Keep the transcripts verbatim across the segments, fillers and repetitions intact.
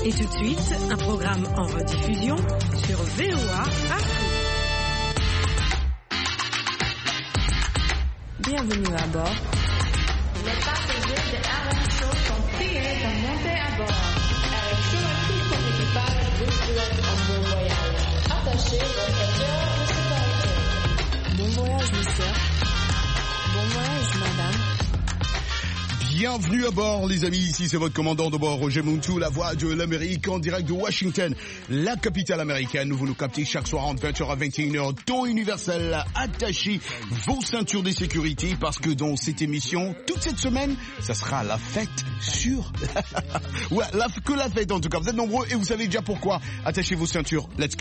Et tout de suite, un programme en rediffusion sur V O A Afrique. Bienvenue à bord. Les passagers de R M Show sont priés de monter à bord. R M Show et tout son équipage vous souhaitent un bon voyage. Attachez vos ceintures de sécurité. Bon voyage, monsieur. Bon voyage, madame. Bienvenue à bord, les amis. Ici, c'est votre commandant de bord, Roger Muntu, la voix de l'Amérique, en direct de Washington, la capitale américaine. Vous nous captez chaque soir entre vingt heures à vingt et une heures, temps universel. Attachez vos ceintures de sécurité parce que dans cette émission, toute cette semaine, ça sera la fête sur... ouais, la, que la fête en tout cas. Vous êtes nombreux et vous savez déjà pourquoi. Attachez vos ceintures. Let's go.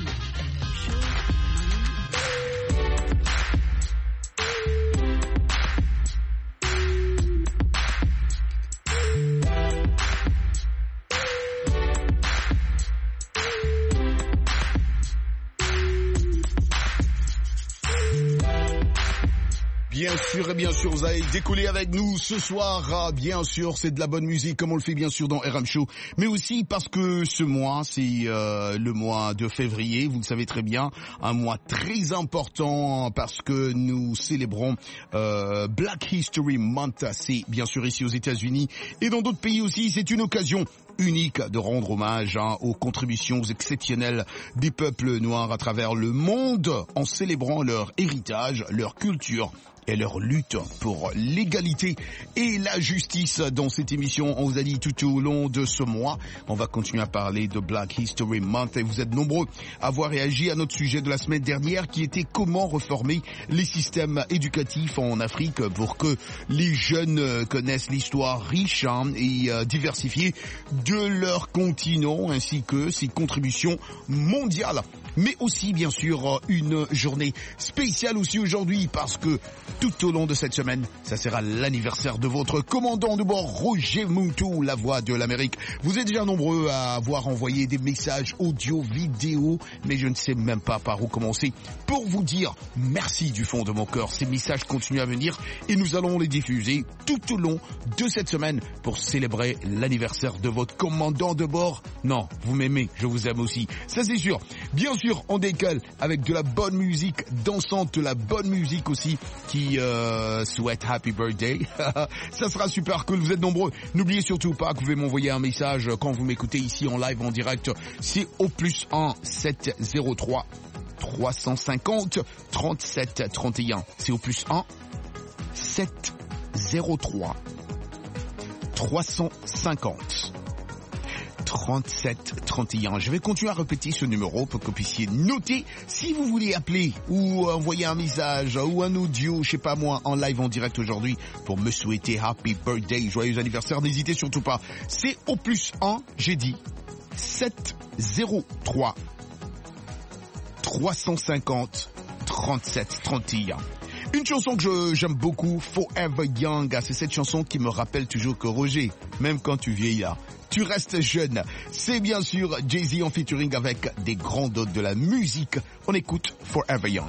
Bien sûr et bien sûr, vous allez décoller avec nous ce soir. Bien sûr, c'est de la bonne musique comme on le fait bien sûr dans R M Show. Mais aussi parce que ce mois, c'est euh, le mois de février. Vous le savez très bien, un mois très important parce que nous célébrons euh, Black History Month. C'est bien sûr ici aux États-Unis et dans d'autres pays aussi. C'est une occasion unique de rendre hommage hein, aux contributions exceptionnelles des peuples noirs à travers le monde en célébrant leur héritage, leur culture et leur lutte pour l'égalité et la justice. Dans cette émission, on vous a dit tout au long de ce mois, on va continuer à parler de Black History Month et vous êtes nombreux à avoir réagi à notre sujet de la semaine dernière qui était comment reformer les systèmes éducatifs en Afrique pour que les jeunes connaissent l'histoire riche hein, et euh, diversifiée de leur continent ainsi que ses contributions mondiales. Mais aussi bien sûr une journée spéciale aussi aujourd'hui parce que tout au long de cette semaine, ça sera l'anniversaire de votre commandant de bord Roger Muntu, la voix de l'Amérique. Vous êtes déjà nombreux à avoir envoyé des messages audio, vidéo, mais je ne sais même pas par où commencer pour vous dire merci du fond de mon cœur. Ces messages continuent à venir et nous allons les diffuser tout au long de cette semaine pour célébrer l'anniversaire de votre commandant de bord. Non, vous m'aimez, je vous aime aussi, ça c'est sûr. Bien sûr, on décolle avec de la bonne musique dansante, de la bonne musique aussi qui euh, souhaite Happy Birthday. Ça sera super cool, vous êtes nombreux. N'oubliez surtout pas que vous pouvez m'envoyer un message quand vous m'écoutez ici en live, en direct. C'est au plus un sept zéro trois trois cent cinquante trente-sept trente et un. C'est au plus un sept zéro trois trois cent cinquante trente-sept trente et un. Je vais continuer à répéter ce numéro pour que vous puissiez noter si vous voulez appeler ou envoyer un message ou un audio, je sais pas moi, en live en direct aujourd'hui pour me souhaiter Happy Birthday, joyeux anniversaire. N'hésitez surtout pas. C'est au plus un, j'ai dit, sept zéro trois trois cent cinquante trente-sept trente et un. Une chanson que je, j'aime beaucoup, Forever Young. C'est cette chanson qui me rappelle toujours que Roger, même quand tu vieillas, tu restes jeune. C'est bien sûr Jay-Z en featuring avec des grands hôtes de la musique. On écoute Forever Young.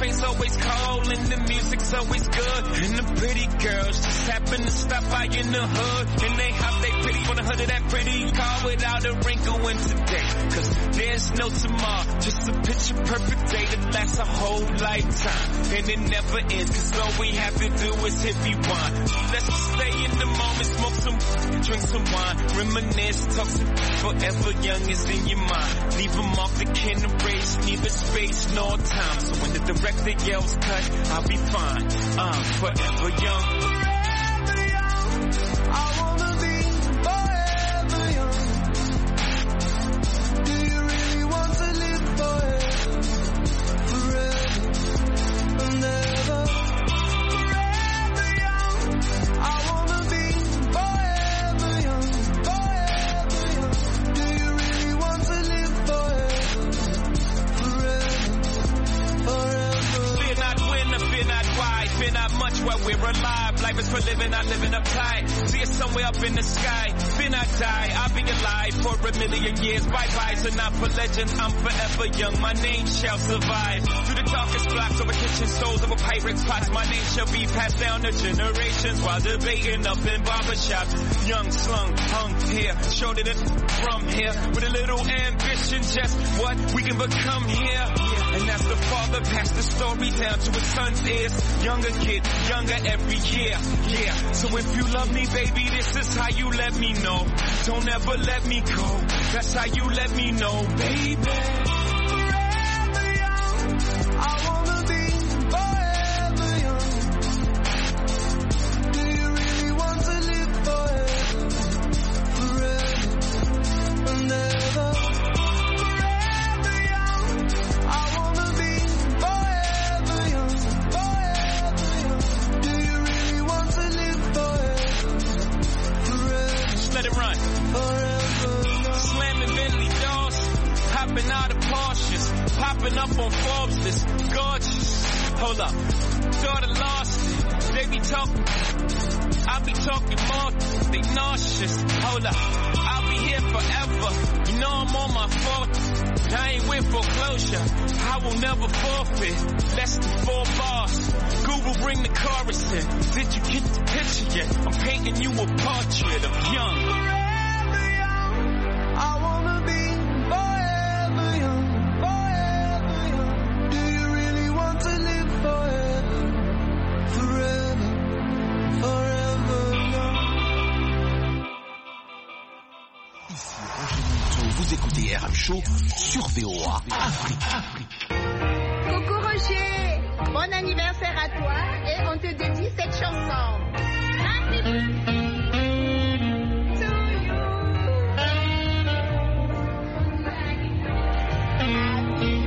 champagne's always cold and the music's always good. And the pretty girls just happen to stop by in the hood. And they hop they pretty on the hood of that pretty car without a wrinkle in today. Cause there's no tomorrow, just a picture perfect day that lasts a whole lifetime. And it never ends, cause all we have to do is hit rewind. Let's just stay in the moment, smoke some, drink some wine, reminisce, talk some forever young is in your mind. Leave them off the can erase, neither space nor time. So when the director yells cut, I'll be fine. I'm forever young. Forever young. I wanna be forever young. Do you really want to live forever? Forever and ever. Forever young. I wanna be forever young. Forever young. Do you really want to live forever? Forever. Forever. Fear not when, fear not why, fear not much while we're alive. Life is for living, not living uptight. See us somewhere up in the sky. Fear not die, I'll be alive for a million years. Bye-bye, so not for legends, I'm forever young. My name shall survive. Through the darkest blocks over kitchen stoves, over pirates' pots, my name shall be passed down to generations while debating up in barbershops. Young, slung, hung here, shorter than from here. With a little ambition, just what we can become here. And as the father passed the story down to his son's ears. Younger kid, younger every year. Yeah, so if you love me, baby, this is how you let me know. Don't ever let me go. That's how you let me know, baby. Forever young. I wanna be forever young. Do you really want to live forever? Forever and ever. Forever young. I wanna be forever young. Forever young. Do you really want to live forever? Forever. Just let it run. Forever young. Slamming Bentley doors, hopping out of Porsches, popping up on Forbes list, gorgeous. Hold up, thought I lost it. They be talking, I be talking more. They nauseous. Hold up, I'll be here forever. You know I'm on my fourth. I ain't with foreclosure. I will never forfeit. Less than four bars. Google bring the chorus in. Did you get the picture yet? I'm painting you a portrait of young. Forever young. I wanna be forever young. Forever young. Do you really want to live forever? Forever. Forever young. Ici Roger Mouton, vous écoutez R M Show sur V O A Afrique. Coucou Roger, bon anniversaire à toi et on te dédie cette chanson. Happy birthday to you. Happy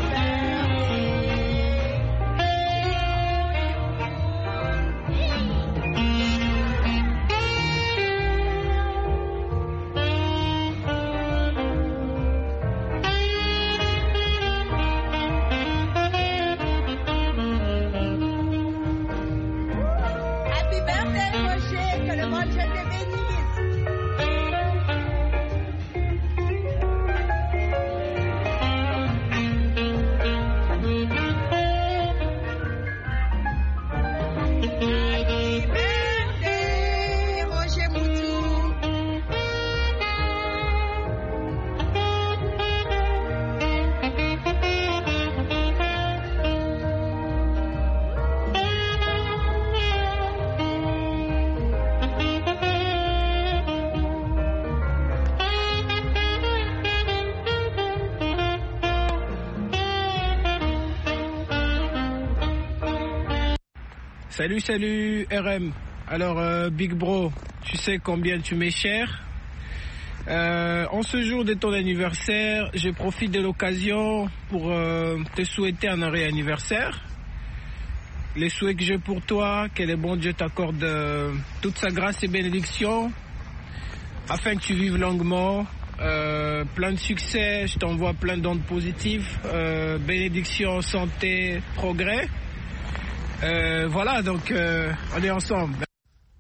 Salut, salut R M. Alors euh, Big Bro, tu sais combien tu m'es cher. Euh, en ce jour de ton anniversaire, je profite de l'occasion pour euh, te souhaiter un heureux anniversaire. Les souhaits que j'ai pour toi, que le bon Dieu t'accorde euh, toute sa grâce et bénédiction, afin que tu vives longuement. Euh, plein de succès, je t'envoie plein d'ondes positives, euh, bénédiction, santé, progrès. Euh, voilà, donc euh, on est ensemble.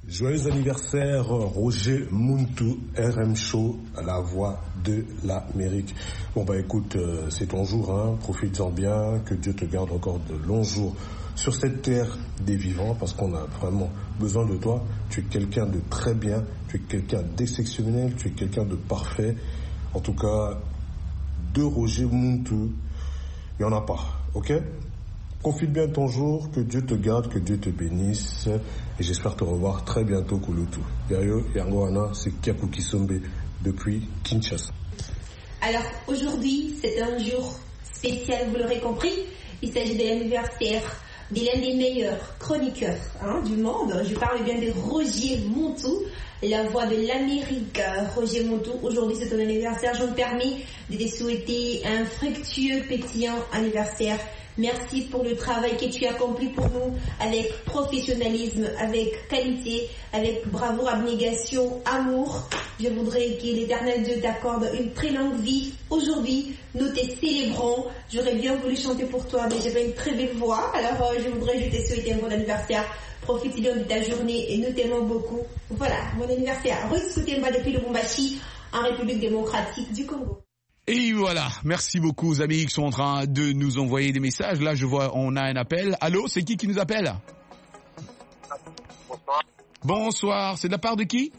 Joyeux anniversaire Roger Muntu, R M Show, la voix de l'Amérique. Bon bah écoute, euh, c'est ton jour, hein, profites-en bien, que Dieu te garde encore de longs jours sur cette terre des vivants, parce qu'on a vraiment besoin de toi. Tu es quelqu'un de très bien, tu es quelqu'un d'exceptionnel, tu es quelqu'un de parfait. En tout cas, de Roger Muntu, il n'y en a pas, ok ? Profite bien de ton jour, que Dieu te garde, que Dieu te bénisse, et j'espère te revoir très bientôt, Kulutu. Yayo, Yangoana, c'est Kiaku Kisombe depuis Kinshasa. Alors aujourd'hui, c'est un jour spécial, vous l'aurez compris. Il s'agit de l'anniversaire de l'un des meilleurs chroniqueurs hein, du monde. Je parle bien de Roger Muntu, la voix de l'Amérique. Roger Muntu, aujourd'hui c'est ton anniversaire. Je me permets de te souhaiter un fructueux, pétillant anniversaire. Merci pour le travail que tu as accompli pour nous avec professionnalisme, avec qualité, avec bravoure, abnégation, amour. Je voudrais que l'Éternel Dieu t'accorde une très longue vie. Aujourd'hui, nous te célébrons. J'aurais bien voulu chanter pour toi, mais j'ai pas une très belle voix. Alors, euh, je voudrais je te souhaiter un bon anniversaire. Profite bien de ta journée et nous t'aimons beaucoup. Voilà, mon anniversaire. Ruth Soutemba depuis le Lubumbashi, en République démocratique du Congo. Et voilà, merci beaucoup aux amis qui sont en train de nous envoyer des messages. Là, je vois, on a un appel. Allô, c'est qui qui nous appelle? Bonsoir. Bonsoir, c'est de la part de qui?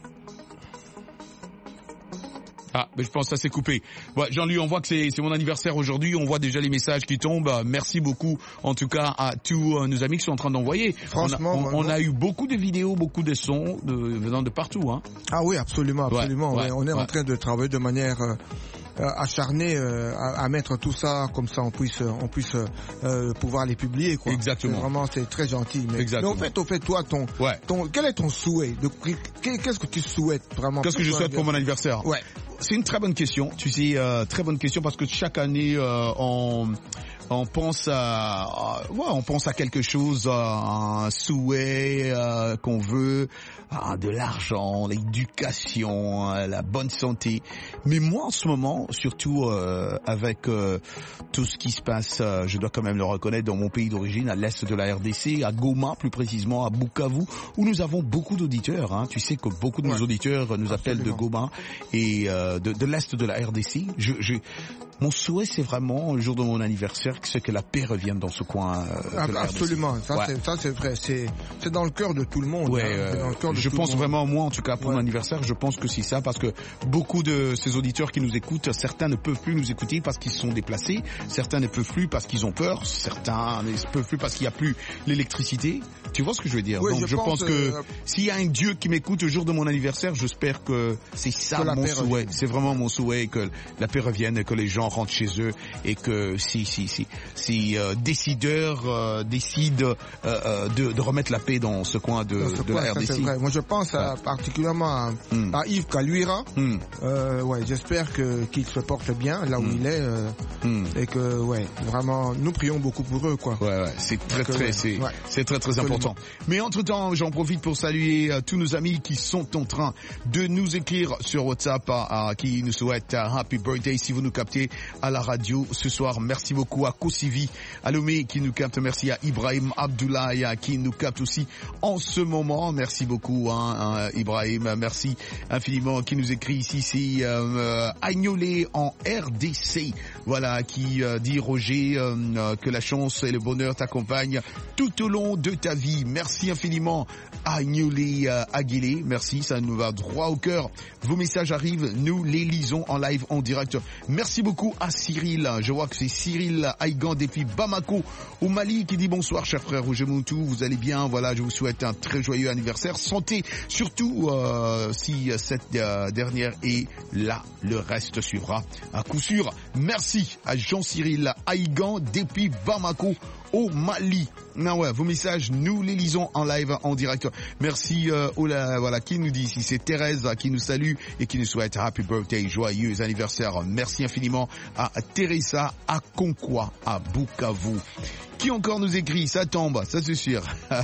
Ah, mais je pense que ça s'est coupé. Ouais, Jean-Louis, on voit que c'est, c'est mon anniversaire aujourd'hui. On voit déjà les messages qui tombent. Merci beaucoup, en tout cas, à tous euh, nos amis qui sont en train d'envoyer. Franchement, on a, on, moi, on a eu beaucoup de vidéos, beaucoup de sons de, venant de partout. Hein. Ah oui, absolument, absolument. Ouais, ouais, ouais, on est ouais. en train de travailler de manière euh, acharnée euh, à, à mettre tout ça comme ça, on puisse, on puisse euh, pouvoir les publier. Quoi. Exactement. C'est vraiment, c'est très gentil. Mais, mais au fait, au fait, toi, ton, ouais. ton, quel est ton souhait? de, Qu'est-ce que tu souhaites vraiment? Qu'est-ce que je souhaite pour mon anniversaire? Ouais. C'est une très bonne question, tu sais, euh, très bonne question parce que chaque année euh, on on pense à, à ouais, on pense à quelque chose, à un souhait euh, qu'on veut, à de l'argent, l'éducation, la bonne santé. Mais moi en ce moment, surtout euh, avec euh, tout ce qui se passe, euh, je dois quand même le reconnaître, dans mon pays d'origine, à l'est de la R D C, à Goma plus précisément, à Bukavu, où nous avons beaucoup d'auditeurs. Hein. Tu sais que beaucoup de nos ouais. auditeurs nous appellent de Goma et euh, de, de l'est de la R D C. Je, je, mon souhait, c'est vraiment le jour de mon anniversaire, c'est que la paix revienne dans ce coin. Euh, de la Absolument, R D C. ça, ouais. c'est, ça c'est vrai, c'est, c'est dans le cœur de tout le monde. Ouais, hein. euh, dans le cœur de je tout pense le monde. vraiment, moi en tout cas pour ouais. mon anniversaire, je pense que c'est ça, parce que beaucoup de ces auditeurs qui nous écoutent, certains ne peuvent plus nous écouter parce qu'ils sont déplacés, certains ne peuvent plus parce qu'ils ont peur, certains ne peuvent plus parce qu'il n'y a plus l'électricité. Tu vois ce que je veux dire? Oui, Donc je, je pense, pense que euh... s'il y a un Dieu qui m'écoute le jour de mon anniversaire, j'espère que c'est ça que mon souhait. Revienne. C'est vraiment mon souhait, que la paix revienne, et que les gens rentrent chez eux, et que si si si si euh, décideurs euh, décident euh, euh, de, de remettre la paix dans ce coin de, dans ce de coin, la R D C. C'est vrai. Moi je pense à, ouais. particulièrement à, mm. à Yves Kaluira. Mm. Euh, ouais, j'espère que qu'il se porte bien là où mm. il est euh, mm. et que ouais, vraiment nous prions beaucoup pour eux quoi. Ouais, ouais, c'est très Donc, très ouais. c'est ouais. c'est très très Absolument. important. Mais entre-temps, j'en profite pour saluer euh, tous nos amis qui sont en train de nous écrire sur WhatsApp, à, à, qui nous souhaitent un happy birthday si vous nous captez à la radio ce soir. Merci beaucoup à Kosivi Alomé qui nous capte, merci à Ibrahim Abdoulaye qui nous capte aussi en ce moment. Merci beaucoup hein, hein, Ibrahim, merci infiniment, qui nous écrit ici, c'est euh, Agnolé en R D C, voilà, qui euh, dit Roger euh, que la chance et le bonheur t'accompagnent tout au long de ta vie. Merci infiniment Agnolé euh, Aguilé, merci, ça nous va droit au cœur. Vos messages arrivent, nous les lisons en live, en direct. Merci beaucoup à Cyril, je vois que c'est Cyril Aïgan depuis Bamako au Mali qui dit bonsoir cher frère Roger Muntu, vous allez bien, voilà, je vous souhaite un très joyeux anniversaire, santé surtout euh, si cette euh, dernière est là, le reste suivra à coup sûr. Merci à Jean-Cyril Aïgan depuis Bamako au Mali. Non ouais, vos messages, nous les lisons en live, en direct. Merci euh, Ola, voilà, qui nous dit ici, c'est Thérèse qui nous salue et qui nous souhaite happy birthday, joyeux anniversaire. Merci infiniment à Teresa à Concois, à Bukavu. Qui encore nous écrit? Ça tombe, ça c'est sûr.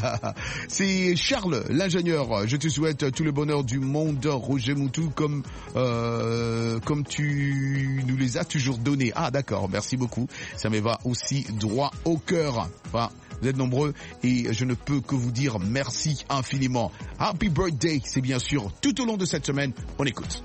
C'est Charles, l'ingénieur. Je te souhaite tout le bonheur du monde, Roger Muntu, comme euh, comme tu nous les as toujours donnés. Ah d'accord, merci beaucoup. Ça me va aussi droit au cœur. Enfin, Vous êtes nombreux et je ne peux que vous dire merci infiniment. Happy birthday, c'est bien sûr tout au long de cette semaine. On écoute.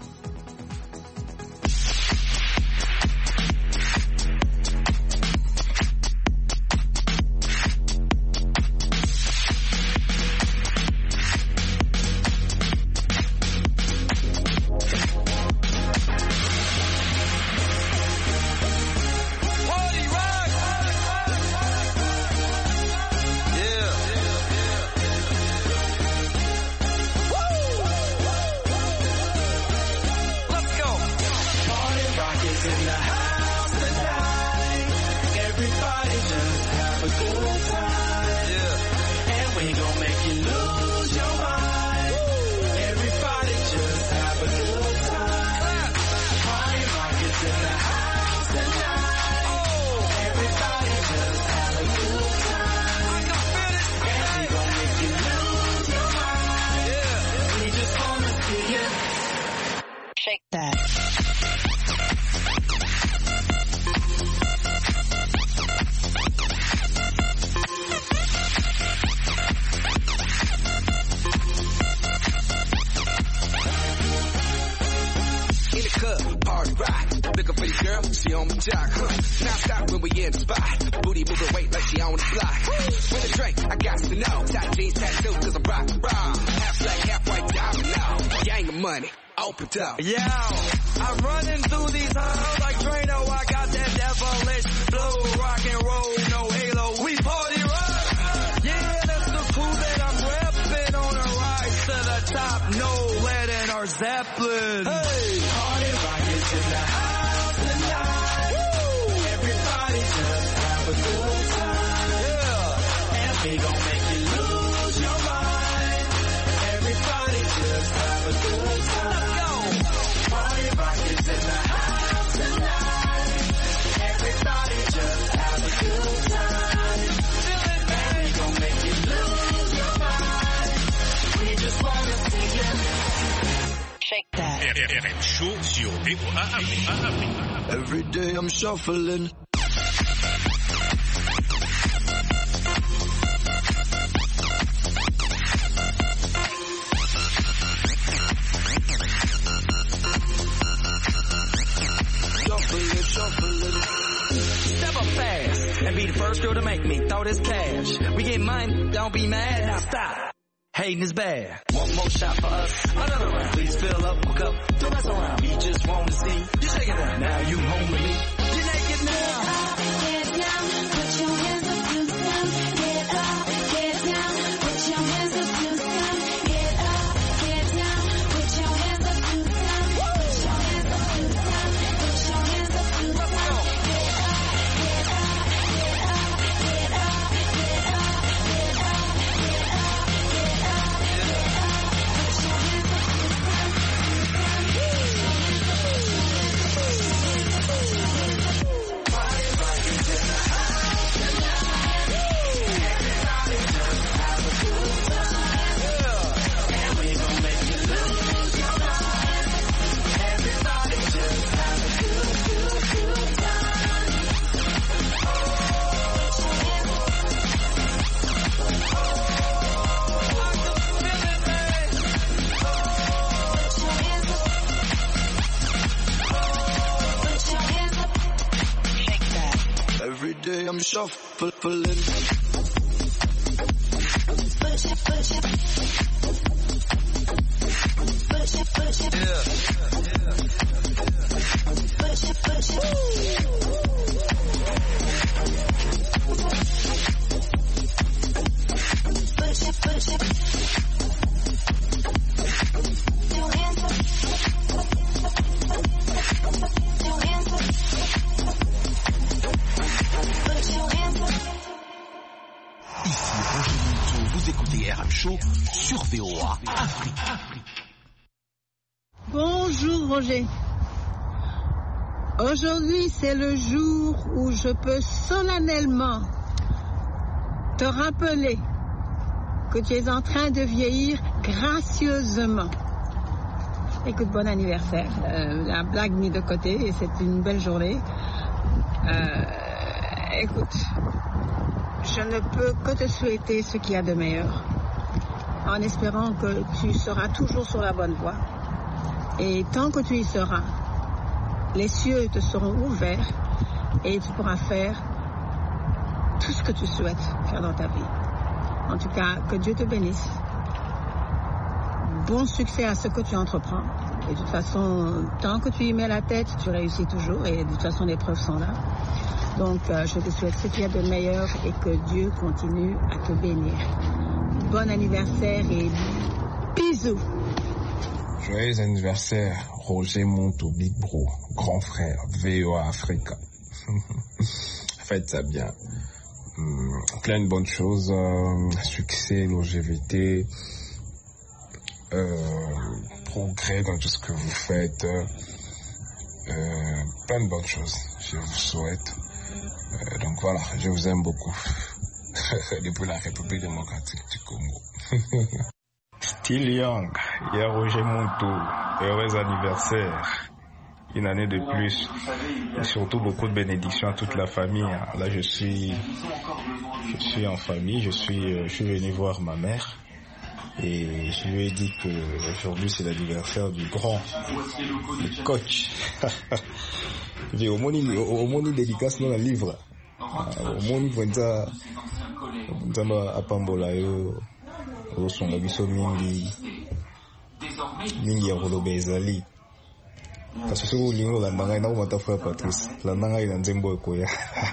Yo, I'm running through these halls like Drano. I got that devilish flow, rock and roll, no halo. We party rock. Yeah, that's the crew that I'm repping on a rise to the top. No lead in our Zeppelin. Hey, party rock is in the house tonight. Woo! Everybody just have a good time. Yeah, and we gon' make you lose your mind. Everybody just have a good time. In the house tonight, everybody just have a good time. Feel it, man. We gon' make you lose your mind. We just wanna see you shake that. R M Show sur V O A Afrique. Every day I'm shuffling. Step up fast and be the first girl to make me throw this cash. We get money, don't be mad, now stop. Hating is bad. One more shot for us, another round. Please fill up a cup, don't mess around. We just want to see you shake it out. Now you home with me, you're naked now. Get down, put your hands up to the sun. Get up, get down, put your hands up to the sun. Get up, get down, put your hands up to the sun. Put your hands up to the sun. Put your hands up to the sun. Every day I'm shuffling. Sur V O A Afrique. Bonjour Roger. Aujourd'hui c'est le jour où je peux solennellement te rappeler que tu es en train de vieillir gracieusement. Écoute, bon anniversaire. Euh, la blague mise de côté, c'est une belle journée. Euh, écoute, je ne peux que te souhaiter ce qu'il y a de meilleur, en espérant que tu seras toujours sur la bonne voie. Et tant que tu y seras, les cieux te seront ouverts et tu pourras faire tout ce que tu souhaites faire dans ta vie. En tout cas, que Dieu te bénisse. Bon succès à ce que tu entreprends. Et de toute façon, tant que tu y mets la tête, tu réussis toujours. Et de toute façon, les preuves sont là. Donc, euh, je te souhaite ce qu'il y a de meilleur et que Dieu continue à te bénir. Bon anniversaire et bisous. Joyeux anniversaire, Roger Monto, Big Bro, grand frère, V O A Africa. Faites ça bien. Hum, plein de bonnes choses, euh, succès, longévité, euh, progrès dans tout ce que vous faites, euh, plein de bonnes choses, je vous souhaite. Euh, donc voilà, je vous aime beaucoup. Depuis la République démocratique du Congo. Still young, il y a Roger Monto, heureux anniversaire. Une année de plus, et surtout beaucoup de bénédictions à toute la famille. Là, je suis, je suis en famille, je suis, je suis venu voir ma mère et je lui ai dit que aujourd'hui c'est l'anniversaire du grand, le coach. Au moins une dédicace dans le livre. Au moins une fois, nzamba apambola yo, osonga biso mingi, mingi ya koloba ezali. Parce que ce que vous avez dit, frère Patrice, la nanga est dans un koya.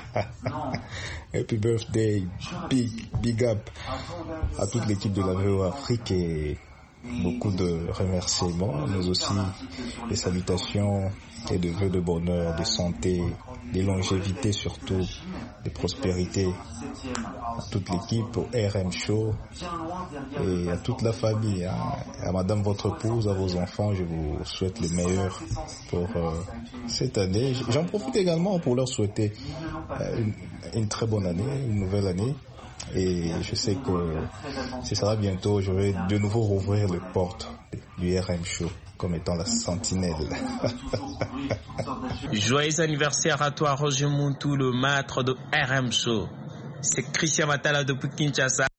Happy birthday, big, big up à toute l'équipe de la V O A Afrique et beaucoup de remerciements, mais aussi des salutations et de vœux de bonheur, de santé, de longévité surtout, de prospérité à toute l'équipe, au R M Show et à toute la famille, hein. À madame votre épouse, à vos enfants, je vous souhaite le meilleur pour euh, cette année. J'en profite également pour leur souhaiter euh, une, une très bonne année, une nouvelle année. Et je sais que ce sera bientôt, je vais de nouveau rouvrir les portes du R M Show comme étant la sentinelle. Joyeux anniversaire à toi, Roger Montou, le maître de R M Show. C'est Christian Matala depuis Kinshasa.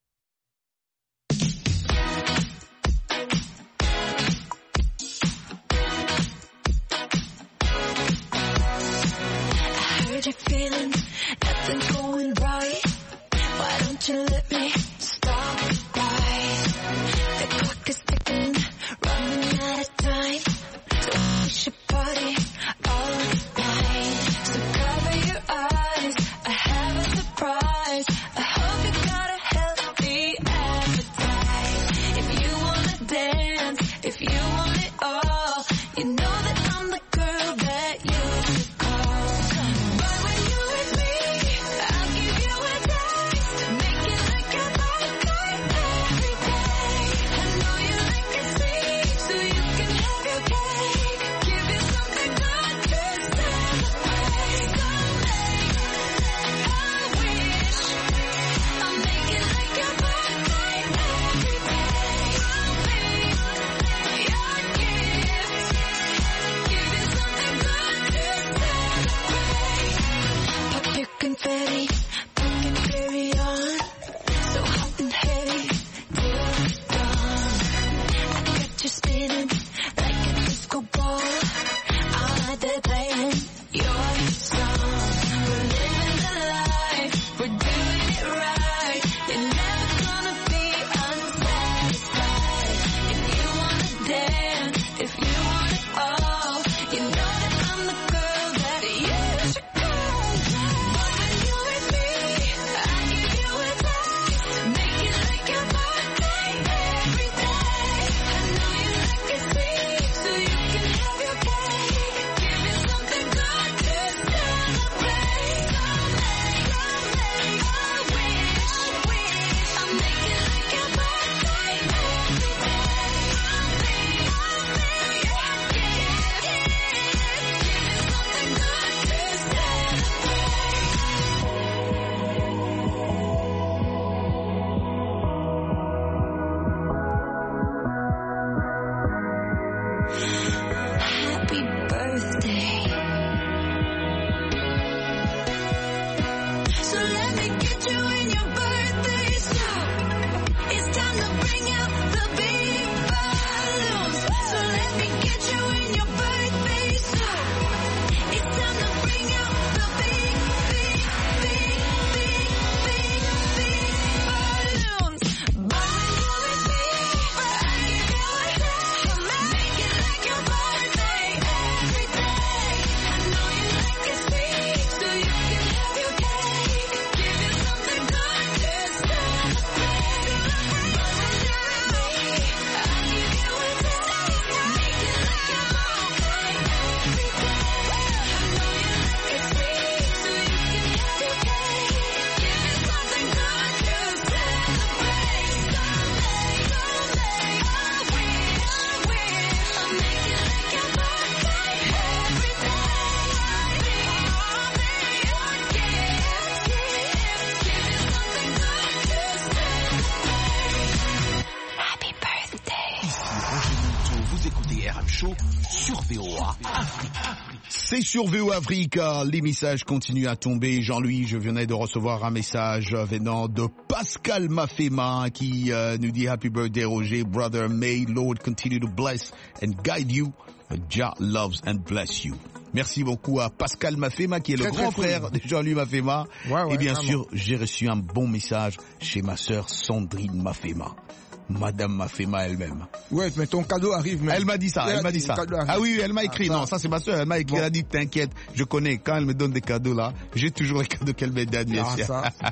Montou. Vous écoutez R M Show sur V O A Afrique. C'est sur V O A Afrique, les messages continuent à tomber. Jean-Louis, je venais de recevoir un message venant de Pascal Mafema qui euh, nous dit Happy birthday Roger, brother, may Lord continue to bless and guide you. Jah loves and bless you. Merci beaucoup à Pascal Mafema qui est très, le grand frère cool. de Jean-Louis Mafema. Ouais, ouais, et bien vraiment. sûr, j'ai reçu un bon message chez ma sœur Sandrine Mafema. Madame Mafema elle-même. Ouais, mais ton cadeau arrive même. Elle m'a dit ça, elle, elle m'a dit ça. Ah oui, elle m'a écrit, ah, non, ça c'est ma soeur, elle m'a écrit, bon. Elle a dit, t'inquiète, je connais, quand elle me donne des cadeaux là, j'ai toujours les cadeaux qu'elle me donne, bien sûr. Ah, ça,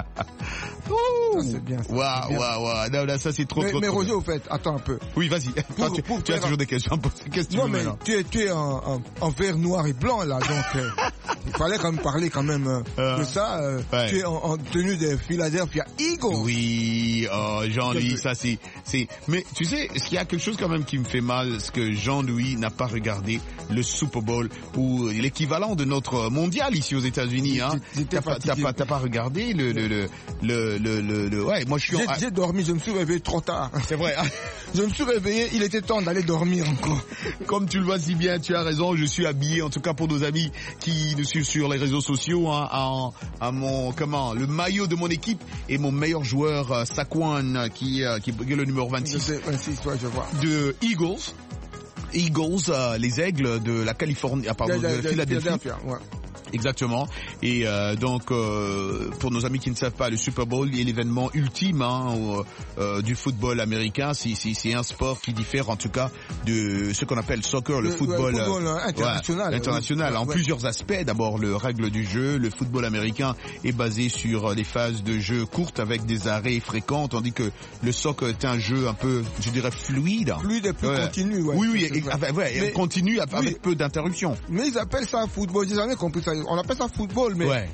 ça c'est bien. Waouh, waouh, waouh, non, là, ça c'est trop, mais, trop, mais trop Roger, au fait, attends un peu. Oui, vas-y, pour, tu, pour tu as toujours des questions, qu'est-ce que tu non, veux mais maintenant? tu es, tu es en, en, en vert, noir et blanc, là, donc, euh, il fallait quand même parler quand même euh, euh, de ça, euh, ouais. Tu es en, en tenue de Philadelphia Eagles. Oui, oh, Jean-Louis, ça c'est, c'est, mais tu sais, il y a quelque chose quand même qui me fait mal, c'est que Jean-Louis n'a pas regardé le Super Bowl ou l'équivalent de notre mondial ici aux États-Unis. Hein. T'as pas, t'as pas, t'as pas regardé le, le, le, le, le, le, le ouais, moi je suis. J'ai, en... j'ai dormi, je me suis réveillé trop tard. C'est vrai. Je me suis réveillé, il était temps d'aller dormir encore. Comme tu le vois si bien, tu as raison. Je suis habillé, en tout cas pour nos amis qui nous suivent sur les réseaux sociaux, hein, à, à mon comment, le maillot de mon équipe et mon meilleur joueur euh, Saquon qui, euh, qui est le numéro vingt-six. vingt-six, ouais, je vois. De Eagles. Eagles, euh, les aigles de la Californie, ah, pardon, de, de, de, de Philadelphie. Ouais. Exactement. Et euh, donc, euh, pour nos amis qui ne savent pas, le Super Bowl est l'événement ultime hein, euh, du football américain. C'est, c'est, c'est un sport qui diffère en tout cas de ce qu'on appelle soccer, le, le football, le football euh, international. Ouais, international, oui. En ouais. plusieurs aspects. D'abord, le règle du jeu. Le football américain est basé sur des phases de jeu courtes avec des arrêts fréquents, tandis que le soccer est un jeu un peu, je dirais, fluide. Fluide et plus ouais. continu. Ouais, oui, oui, et, enfin, ouais, mais, continu avec oui. peu d'interruptions. Mais ils appellent ça football. J'ai jamais compris ça. On appelle ça football, mais ouais.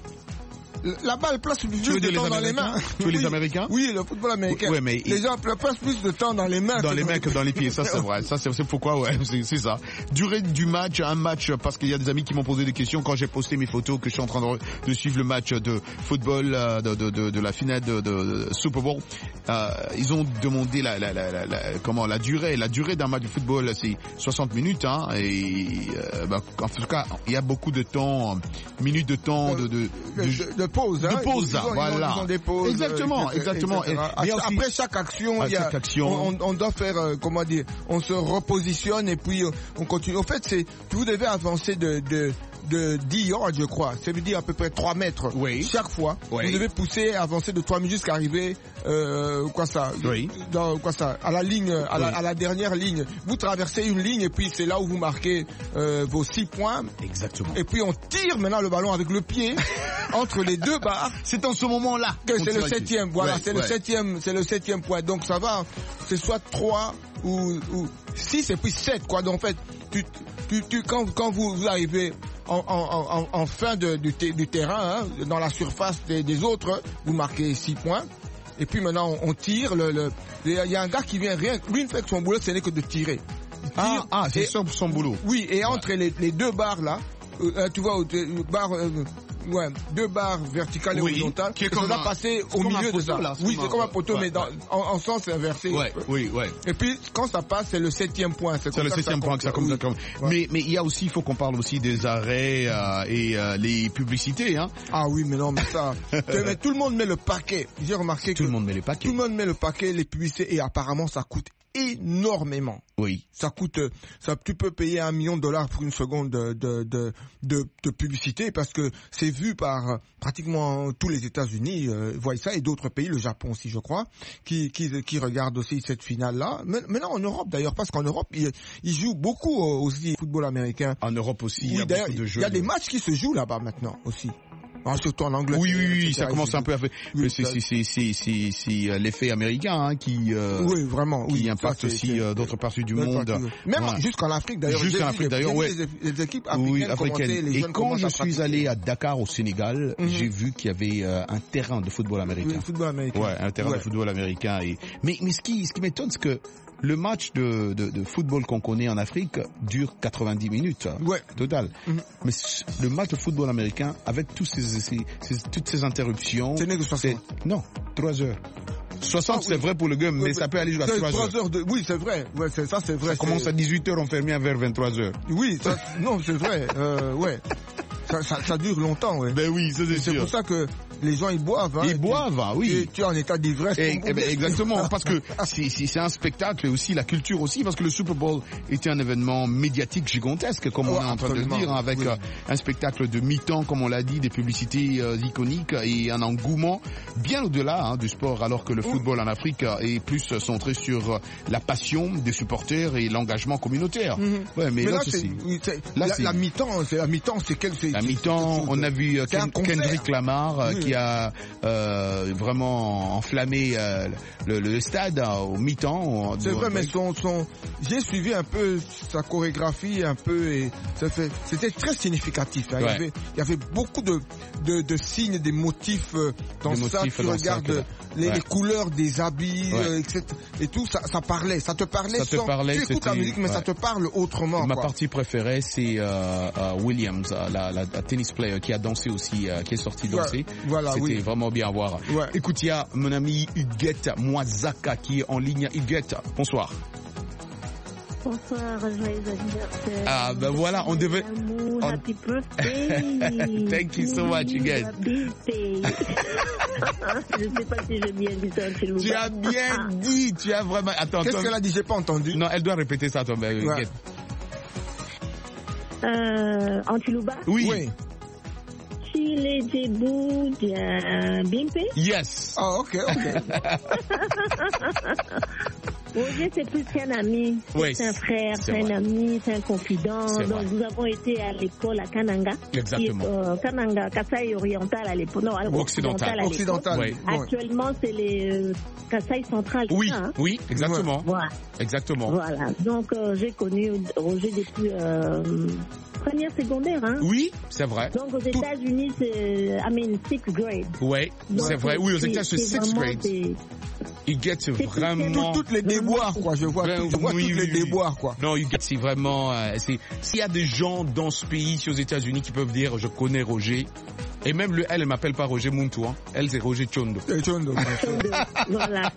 la balle place plus de temps dans les mains. Tu veux oui. les Américains? Oui, le football américain. Ouais, mais les gens passent plus de temps dans les mains. Dans les mains que dans les pieds, ça c'est vrai. Ça c'est, c'est pourquoi, ouais, c'est, c'est ça. Durée du match, un match, parce qu'il y a des amis qui m'ont posé des questions quand j'ai posté mes photos que je suis en train de, de suivre le match de football euh, de, de, de, de la finale de, de, de Super Bowl. Euh, ils ont demandé la, la, la, la, la, comment la durée. La durée d'un match de football, c'est soixante minutes, hein. Et euh, bah, en tout cas, il y a beaucoup de temps, minutes de temps de de, de, de, de pause, hein. De pause. Ils ont, voilà. Ils ont, ils ont des pauses, exactement, euh, exactement. Et, et aussi, après chaque action, il y a, chaque action. On, on doit faire, euh, comment dire, on se repositionne et puis euh, on continue. En fait, c'est, vous devez avancer de, de, de dix yards, je crois. Ça veut dire à peu près trois mètres. Oui. Chaque fois. Oui. Vous devez pousser, avancer de trois mètres jusqu'à arriver, euh, quoi ça? Oui. Dans, quoi ça? À la ligne, à, oui. la, à la dernière ligne. Vous traversez une ligne et puis c'est là où vous marquez, euh, vos six points. Exactement. Et puis on tire maintenant le ballon avec le pied entre les deux barres. C'est en ce moment-là. Que c'est le septième, voilà, ouais, c'est ouais. le septième, c'est le septième point. Donc ça va, c'est soit trois ou, ou six et puis sept, quoi. Donc en fait, tu, tu, tu, quand, quand vous, vous arrivez en, en, en, en fin de, du, du terrain, hein, dans la surface des, des autres, vous marquez six points. Et puis maintenant, on, on tire. Le, le, il y a un gars qui vient rien, lui, il fait que son boulot, ce n'est que de tirer. Ah, ah, c'est son, son boulot. Oui, et entre ouais. les, les deux barres là, euh, tu vois, barre. Euh, Ouais, deux barres verticales et oui, horizontales. Qui est et ça doit passer au milieu de ça. Là, oui, c'est comme un poteau, ouais, mais dans, ouais. en, en sens inversé. Ouais, oui, ouais. Et puis, quand ça passe, c'est le septième point. C'est, c'est le septième point que ça compte. Oui. Ouais. Mais, mais il y a aussi, il faut qu'on parle aussi des arrêts euh, et euh, les publicités, hein. Ah oui, mais non, mais ça, mais tout le monde met le paquet. J'ai remarqué tout que le monde met le paquet. Tout le monde met le paquet, les publicités, et apparemment, ça coûte énormément. Oui. Ça coûte, ça, tu peux payer un million de dollars pour une seconde de, de, de, de, de publicité parce que c'est vu par pratiquement tous les États-Unis, euh, voient ça, et d'autres pays, le Japon aussi, je crois, qui, qui, qui regardent aussi cette finale-là. Mais, maintenant en Europe, d'ailleurs, parce qu'en Europe, ils, ils jouent beaucoup aussi au football américain. En Europe aussi, oui, il y a beaucoup de jeux. Il y a des matchs qui se jouent là-bas maintenant aussi. Ah, surtout en Angleterre. Oui, oui, oui, ça commence un peu à faire. Oui, c'est, c'est, c'est, c'est, c'est, c'est l'effet américain hein, qui, euh, oui, vraiment, oui, qui impacte ça, c'est, aussi c'est, euh, d'autres parties du monde. Parties, même ouais. jusqu'en Afrique d'ailleurs. Jusqu'en Afrique d'ailleurs, ouais. Les, les équipes africaines. Oui, africaines. Les Et quand je suis allé à Dakar au Sénégal, mm-hmm. j'ai vu qu'il y avait euh, un terrain de football américain. Oui, football américain. Ouais, un terrain ouais. de football américain. Et... Mais, mais ce qui, ce qui m'étonne, c'est que le match de, de, de football qu'on connaît en Afrique dure quatre-vingt-dix minutes. Ouais. Total. Mm-hmm. Mais le match de football américain, avec tous ces, ces, ces toutes ces interruptions. C'est né de soixante. Non, trois heures. soixante, Ah, c'est oui. vrai pour le game, mais Oui, ça peut aller jusqu'à c'est trois heures. trois heures de... Oui, c'est vrai. Ouais, c'est, ça, c'est vrai. Ça commence c'est... à dix-huit heures, on ferme vers vingt-trois heures. Oui, ça, non, c'est vrai. Euh, ouais. Ça, ça, ça dure longtemps, ouais. Ben oui, ça c'est C'est sûr. pour ça que les gens, ils boivent. Hein, Ils et boivent, tu, ah oui. Et tu es en état d'ivresse. Et, comme eh vous ben, dites. exactement, parce que c'est, c'est, c'est un spectacle et aussi la culture aussi, parce que le Super Bowl était un événement médiatique gigantesque, comme on Oh, est en train de le absolument, dire, hein, avec oui. euh, un spectacle de mi-temps, comme on l'a dit, des publicités euh, iconiques et un engouement bien au-delà hein, du sport, alors que le football en Afrique euh, est plus centré sur euh, la passion des supporters et l'engagement communautaire. Mm-hmm. Ouais, mais, Mais là, là, c'est, c'est, oui, c'est- là, la, c'est- la mi-temps, c'est la mi-temps, c'est quel, c'est, la c'est- mi-temps, on a vu euh, c'est un Ken- concert. Kendrick Lamar euh, Oui, qui oui. a euh, vraiment enflammé euh, le, le stade euh, au mi-temps. C'est vrai, mais son, son, j'ai suivi un peu sa chorégraphie, un peu, et ça fait, c'était très significatif. Hein. Il, y Ouais. avait, il y avait beaucoup de, de, de signes, des motifs euh, dans Des ça. motifs Tu dans regardes ça, que- les, ouais. les couleurs des habits, Ouais. euh, et cetera. Et tout, ça, ça parlait, ça te parlait. Ça te sans- parlait, tu écoutes la c'était- musique, mais ça ouais. te parle autrement. Ma quoi. partie préférée, c'est euh, euh, Williams, euh, la, la, la tennis player qui a dansé aussi, euh, qui est sorti danser. Ouais, voilà, C'était oui. vraiment bien à voir. Ouais. Écoute, il y a mon ami Huguette Mwazaka qui est en ligne. Huguette, bonsoir. Bonsoir, joyeux anniversaire. Ah ben voilà, on devait... Amour, on- happy birthday. Thank you so much, Huguette. Happy birthday. Je ne sais pas si j'ai bien dit ça, s'il vous Tu plaît. as bien dit, tu as vraiment... Attends, Qu'est-ce toi- qu'elle a dit? J'ai pas entendu. Non, elle doit répéter ça, toi, ben, Ouais. Huguette. Euh, Antilouba. Oui. Oui. Chile, Djibou, Dia- Bimpe. Yes. Ah, ok, ok. Roger, c'est plus qu'un ami. Oui, C'est un frère, c'est c'est un vrai. ami, c'est un confident. C'est Donc, vrai. nous avons été à l'école à Kananga. Exactement. Qui est, euh, Kananga, Kasaï oriental à l'époque. Non, Occidental. occidental à l'époque. Occidental. Ouais. Actuellement, c'est les euh, Kasaï central. Oui, c'est ça, hein? oui, exactement. Voilà. Exactement. Voilà. Donc, euh, j'ai connu Roger depuis euh, première secondaire. Hein. Oui, c'est vrai. Donc, aux États-Unis, c'est, I mean, sixth grade. Ouais, Donc, c'est vrai. Oui, aux c'est- États-Unis, c'est c'est sixth vraiment grade. des- Huguette, c'est C'est vraiment... Toutes les déboires, quoi. Je vois, Ouais, tout- je vois oui, toutes oui, les oui. déboires, quoi. Non, Huguette, c'est vraiment... euh, c'est... S'il y a des gens dans ce pays, ici aux États-Unis, qui peuvent dire « je connais Roger », et même le, elle, elle m'appelle pas Roger Muntu, hein. Elle, c'est Roger Chondo. Et Chondo, bien sûr. Voilà.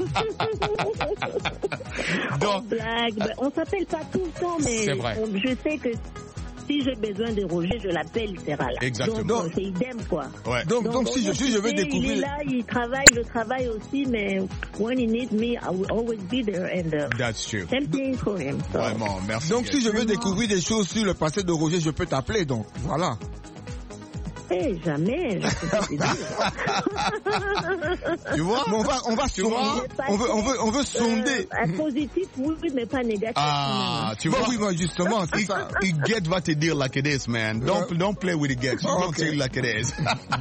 Donc, On blague. Ben, on s'appelle pas tout le temps, mais C'est vrai. on- je sais que si j'ai besoin de Roger, je l'appelle, il sera là. Exactement. Donc, euh, c'est idem, quoi. ouais. Donc, donc, si je, si je veux il est découvrir. là, il travaille, je travaille aussi, mais when he needs me, I will always be there. And uh, That's true. same thing for him. So. Vraiment, merci. Donc, si je veux Vraiment. découvrir des choses sur le passé de Roger, je peux t'appeler, donc. Voilà. Eh, jamais, je peux pas te dire. Tu vois? Mais on va, on va Tu sonder. vois? On veut, on veut, on veut sonder. Euh, un positif, oui, mais pas négatif. Ah, tu Bon, vois? oui, moi, justement, c'est Hug- ça. Huguette va te dire like it is, man. Don't, Ouais. don't play with Huguette. She's Oh, gonna okay. tell you like it is.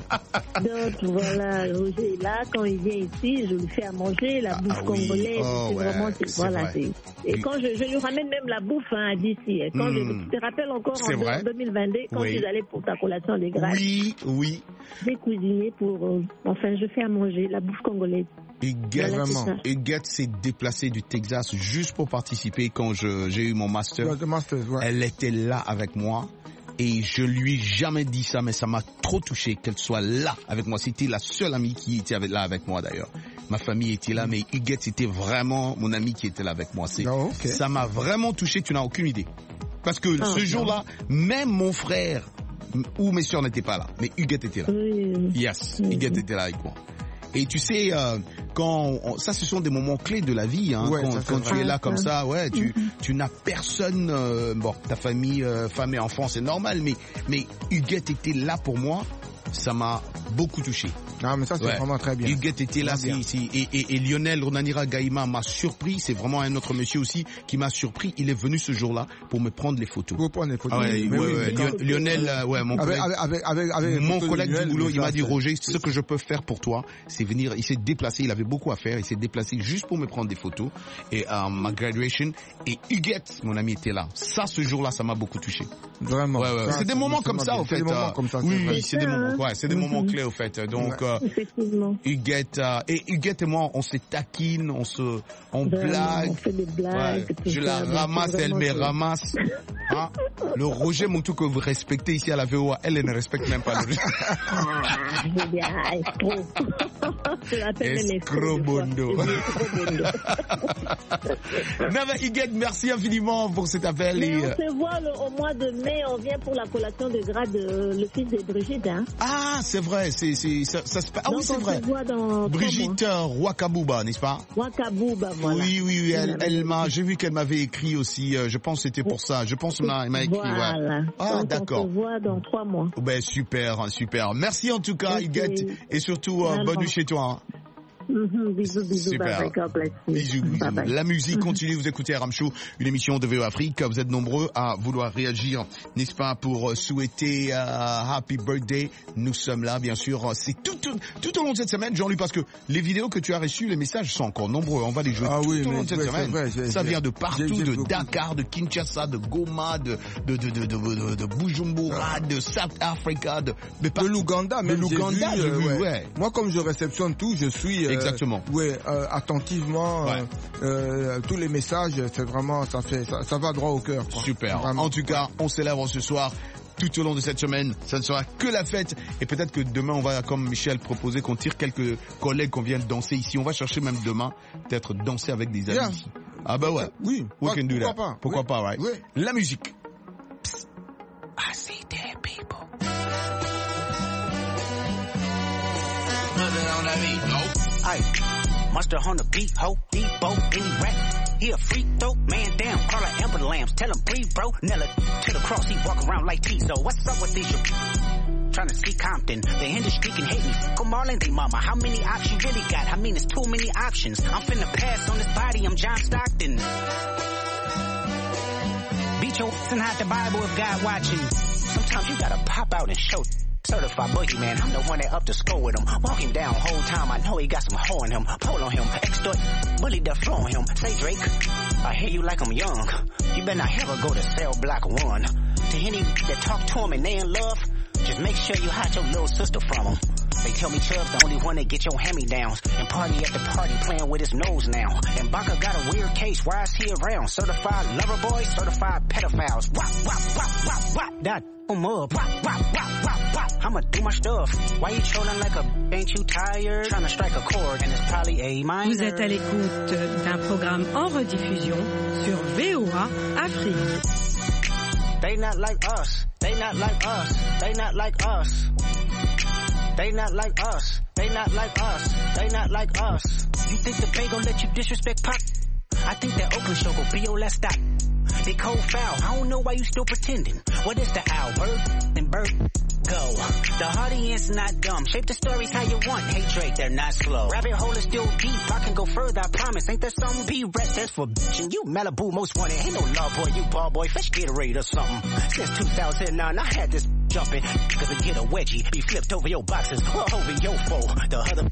Donc voilà, Roger est là, quand il vient ici, je lui fais à manger la bouffe Ah oui. congolaise. Oh, c'est ouais, vraiment, c'est, c'est voilà, vrai. c'est. Et Oui. quand je, je lui ramène même la bouffe hein, d'ici. Et Quand Mm. je, tu te rappelles encore C'est en vrai. deux mille vingt-deux, quand Oui. tu es allé pour ta collation des grâces, Oui, oui. j'ai cuisiné pour, euh, enfin, je fais à manger la bouffe congolaise. Huguette, Voilà, c'est Vraiment. ça. Huguette s'est déplacée du Texas juste pour participer quand je, j'ai eu mon master. Ouais, the Masters, ouais. Elle était là avec moi. Et je lui ai jamais dit ça, mais ça m'a trop touché qu'elle soit là avec moi. C'était la seule amie qui était avec- là avec moi d'ailleurs. Ma famille était là, mais Huguette, c'était vraiment mon amie qui était là avec moi. C'est, Ah, ok. Ça m'a vraiment touché, tu n'as aucune idée. Parce que Ah, ce non. jour-là, même mon frère ou mes soeurs n'étaient pas là, mais Huguette était là. Oui, Yes, Mhm. Huguette était là avec moi. Et tu sais, euh, quand on- ça, ce sont des moments clés de la vie. Hein, Ouais, quand ça, c'est quand vrai. tu es là Ah, comme ça. ça, ouais, tu, Mhm. tu n'as personne. euh, bon, ta famille, euh, femme et enfant, c'est normal, mais mais Huguette était là pour moi. Ça m'a beaucoup touché. Ah, mais ça, c'est Ouais. vraiment très bien. Huguette était là, Très bien. si, si, et, et, et Lionel Ronanira Gaïma m'a surpris. C'est vraiment un autre monsieur aussi qui m'a surpris. Il est venu ce jour-là pour me prendre les photos. Pour prendre les photos. Ah ouais, Mais ouais, oui, ouais. quand- Lion- Lionel, euh, ouais, mon Avec, collègue. avec, avec, avec les Mon photos de collègue du Lionel, boulot, il ça, m'a dit, c'est- Roger, ce que je peux faire pour toi, c'est venir, il s'est déplacé, il avait beaucoup à faire, il s'est déplacé juste pour me prendre des photos, et à ma graduation, et Huguette, mon ami, était là. Ça, ce jour-là, ça m'a beaucoup touché. Vraiment. Ouais, ouais. Ça, C'est des moments comme ça, bien. au fait. C'est des moments euh, comme ça, c'est oui, vrai. oui, c'est des ça, moments, hein. ouais, c'est des moments Mhm. clés, au fait. Donc, Ouais. euh, Effectivement. Huguette, euh, et Huguette et moi, on se taquine, on se, on Vraiment, blague. on fait des blagues. Ouais. tout Je la ça, donc ramasse, c'est elle vraiment me cool. ramasse. Hein? Le Roger Moutou que vous respectez ici à la V O A, elle, elle ne respecte même pas le Je veux dire, ah, trop. Je l'appelle même Escrobondo. Nava Iguet, merci infiniment pour cet appel. Mais et, on euh, se voit le- au mois de mai, on vient pour la collation de grade de le fils de Brigitte. Hein. Ah, c'est vrai, c'est, c'est, ça, ça se passe. Ah Donc oui, c'est on vrai. se voit dans Brigitte euh, Ouakabouba, n'est-ce pas? Wakabouba, voilà. Oui, oui, oui, elle, elle m'a, j'ai vu qu'elle m'avait écrit aussi, euh, je pense que c'était pour ça, je pense qu'elle m'a, elle m'a écrit, Voilà. ouais. Ah, Donc, d'accord. on se voit dans trois mois. Ben, super, hein, super. Merci en tout cas, Ok. Iguette, et surtout, euh, Vraiment. bonne nuit chez toi. hein. Mhm, bisous, bisous, Super. bye bye, God bless you. Bisous, bisous. Bye bye. La musique continue, vous écoutez Aram Show, une émission de V O Afrique. Vous êtes nombreux à vouloir réagir, n'est-ce pas, pour euh, souhaiter euh, Happy Birthday. Nous sommes là, bien sûr. C'est tout, tout, tout au long de cette semaine, Jean-Luc, parce que les vidéos que tu as reçues, les messages sont encore nombreux. On va les jouer Ah tout oui, au long mais de cette ouais, c'est semaine. vrai, j'ai- Ça j'ai- vient de partout, j'ai- j'ai de beaucoup. Dakar, de Kinshasa, de Goma, de, de, de, de, de, de, de Bujumbura, de South Africa, de, de, De l'Ouganda, de même. j'ai l'Ouganda, vu, j'ai euh, vu, ouais. ouais. Moi, comme je réceptionne tout, je suis. euh, Exactement. Ouais, euh, attentivement. Ouais. euh, euh, tous les messages, c'est vraiment, ça fait, ça, ça va droit au cœur. quoi. Super. Vraiment. En tout cas, on célèbre ce soir. Tout au long de cette semaine, ça ne sera que la fête. Et peut-être que demain, on va, comme Michel, proposer qu'on tire quelques collègues qu'on vienne danser ici. On va chercher même demain, peut-être danser avec des amis. Bien. Ah bah ouais. Oui. We Pourquoi can do that. pas? Pourquoi Oui. pas, right? Oui. La musique. I see dead people. Aye, monster on the beat, ho, Debo, any rap. He a freak though, man down, call her Amber Lambs, tell him breathe, bro. Nella to the cross, he walk around like Tizo. What's up with these? Trying to see Compton, the industry can hate me. Fuck 'em all and they mama. How many options you really got? I mean, it's too many options. I'm finna pass on this body, I'm John Stockton. Beat your ass and hide the Bible if God watching. Sometimes you gotta pop out and show. Certified boogeyman, I'm the one that up the score with him. Walk him down whole time, I know he got some hoe in him. Pull on him, extort, bully the flow on him. Say Drake, I hear you like I'm young. You better not ever go to cell block one. To any that talk to him and they in love, just make sure you hide your little sister from him. They tell me Chubb's the only one that get your hand-me-downs. And party at the party playing with his nose now. And Baca got a weird case, why is he around? Certified lover boys, certified pedophiles. Wop, wop, wop, wop, wop. That em up. Wop, wop, wop, wop, wop. I'ma do my stuff. Why you trolling like a ain't you tired? Trying to strike a chord and it's probably A minor. Vous êtes à l'écoute d'un programme en rediffusion sur V O A Afrique. They not like us. They not like us. They not like us. They not like us. They not like us. They not like us. You think the Bay gon' let you disrespect Pop? I think that Oakland show gon' be your last stop. They cold foul. I don't know why you still pretending. What is the owl? Bird and bird go. The audience not dumb. Shape the stories how you want. Hey Drake, they're not slow. Rabbit hole is still deep. I can go further, I promise. Ain't there something be rest? That's for bitchin'. You Malibu most wanted. Ain't no love boy, you ball boy. Fresh Gatorade or something. Since two thousand nine, I had this jumping. Cause I get a wedgie. Be flipped over your boxes. Or over your foe. The other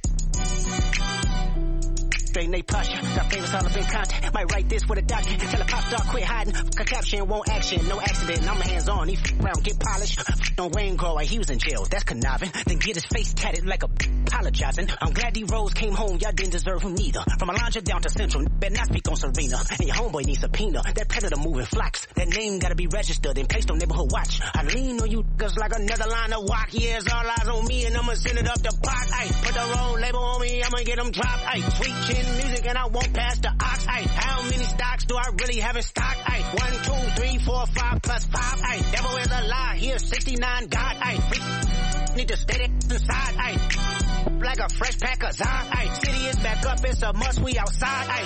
straight Nate posture. Got famous all up in contact. Might write this with a doctor. Tell a pop star quit hiding. Fuck a caption, won't action. No accident. I'm hands on. He f around, get polished. Don't rain grow like he was in jail. That's conniving. Then get his face tatted like a apologizing. I'm glad D Rose came home. Y'all didn't deserve him neither. From Alondra down to Central. Better not speak on Serena. And your homeboy needs subpoena. That predator moving flocks. That name gotta be registered and placed on neighborhood watch. I lean on you cause like another line of walk. Yeah, it's all eyes on me and I'ma send it up the block. Ay, put the road label on me. I'ma get them dropped. Ay, sweet chin music and I won't pass the ox. Ay, how many stocks do I really have in stock? Ay, one, two, three, four, five plus five. Ay, devil is a lie. Here's sixty-nine God. Ay, freak need to stay that inside. Ay, like a fresh pack of Zod. Ay, city is back up. It's a must. We outside. Ay.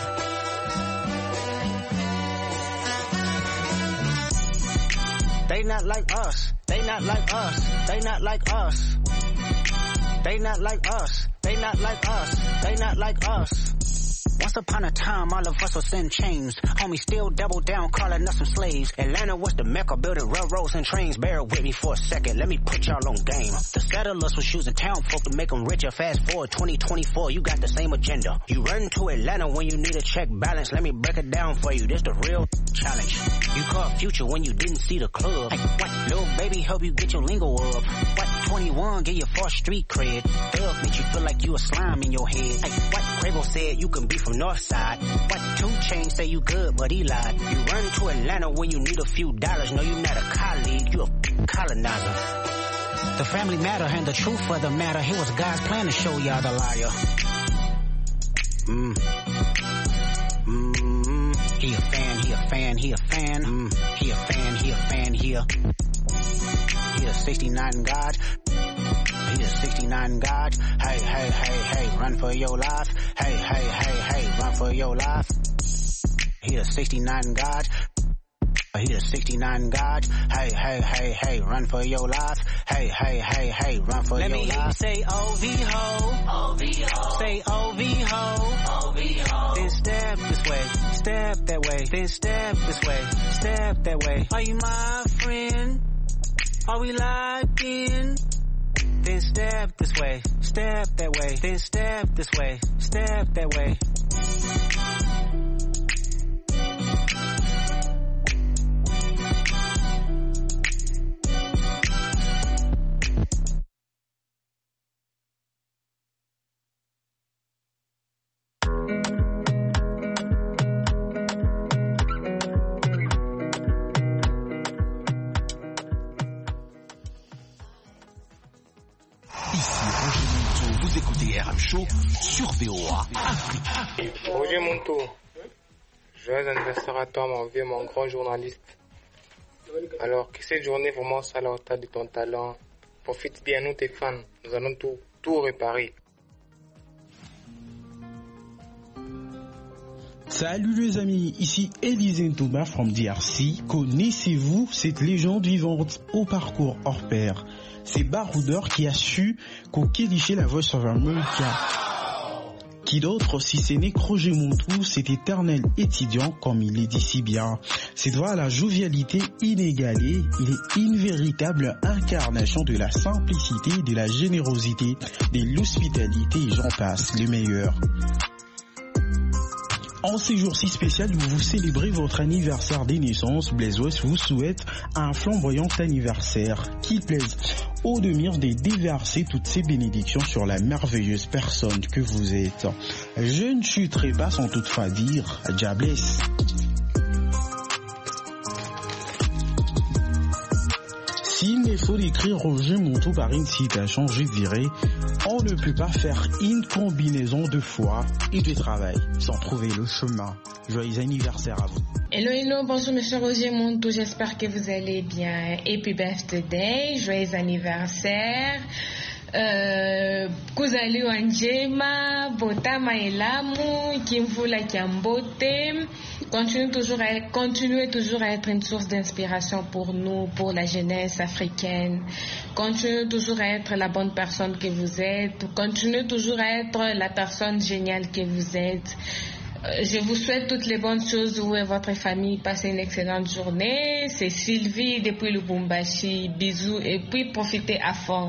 They not like us. They not like us. They not like us. They not like us. They not like us. They not like us. Once upon a time, all of us was in chains. Homie still double down, calling us some slaves. Atlanta was the mecca, building railroads and trains. Bear with me for a second, let me put y'all on game. The settlers was using town folk to make them richer. Fast forward twenty twenty-four, you got the same agenda. You run to Atlanta when you need a check balance. Let me break it down for you, this the real challenge. You caught Future when you didn't see the club. Hey, what? Little baby help you get your lingo up. What? twenty-one, get your false street cred. Thug make you feel like you a slime in your head. Hey, what? Quavo said you can be from North Side. What? Two Chainz say you good, but he lied. You run to Atlanta when you need a few dollars. No, you not a colleague, you a colonizer. The family matter and the truth of the matter. It was God's plan to show y'all the liar. Mm. Mm. He a fan, he a fan, he a fan. Mm. He a fan, he a fan, he a. He a sixty-nine God. He a sixty-nine God. Hey, hey, hey, hey, run for your life. Hey, hey, hey, hey, run for your life. He a sixty-nine God. He a sixty-nine God. Hey, hey, hey, hey, run for your life. Hey, hey, hey, hey, run for Let your life. Let me hear you say O V ho. O V ho. Say O V ho. O V ho. Then step this way, step that way. Then step this way, step that way. Are you my friend? Are we locked in? Then step this way, step that way. Then step this way, step that way. Sur V O A Afrique. Roger Monto, joyeux anniversaire à toi, mon vieux, mon grand journaliste. Alors, que cette journée vraiment soit à la hauteur de ton talent. Profite bien, nous tes fans. Nous allons tout, tout réparer. Salut les amis, ici Elisée Ntouma from D R C. Connaissez-vous cette légende vivante au parcours hors pair? C'est Baroudeur qui a su co-qualifier la Voice of America. Qui d'autre si ce n'est Roger Montou, cet éternel étudiant comme il est dit si bien. Cette voix à la jovialité inégalée, il est une véritable incarnation de la simplicité, de la générosité, de l'hospitalité et j'en passe, le meilleur. En ces jours si spéciaux où vous célébrez votre anniversaire de naissance, Blaise West vous souhaite un flamboyant anniversaire qui plaise au demi de déverser toutes ces bénédictions sur la merveilleuse personne que vous êtes. Je ne chuterai pas sans toutefois dire Jah bless. S'il est faut d'écrire Roger Montou par une citation, je dirais on ne peut pas faire une combinaison de foi et de travail sans trouver le chemin. Joyeux anniversaire à vous. Hello, hello, bonjour monsieur Roger Montou, j'espère que vous allez bien. Happy birthday, joyeux anniversaire. Euh, kuzali wanjema, botama elamu, kimvula kiambote. Continuez toujours à, continuez toujours à être une source d'inspiration pour nous, pour la jeunesse africaine. Continuez toujours à être la bonne personne que vous êtes. Continuez toujours à être la personne géniale que vous êtes. Je vous souhaite toutes les bonnes choses, vous et votre famille. Passez une excellente journée. C'est Sylvie depuis Lubumbashi. Bisous et puis profitez à fond.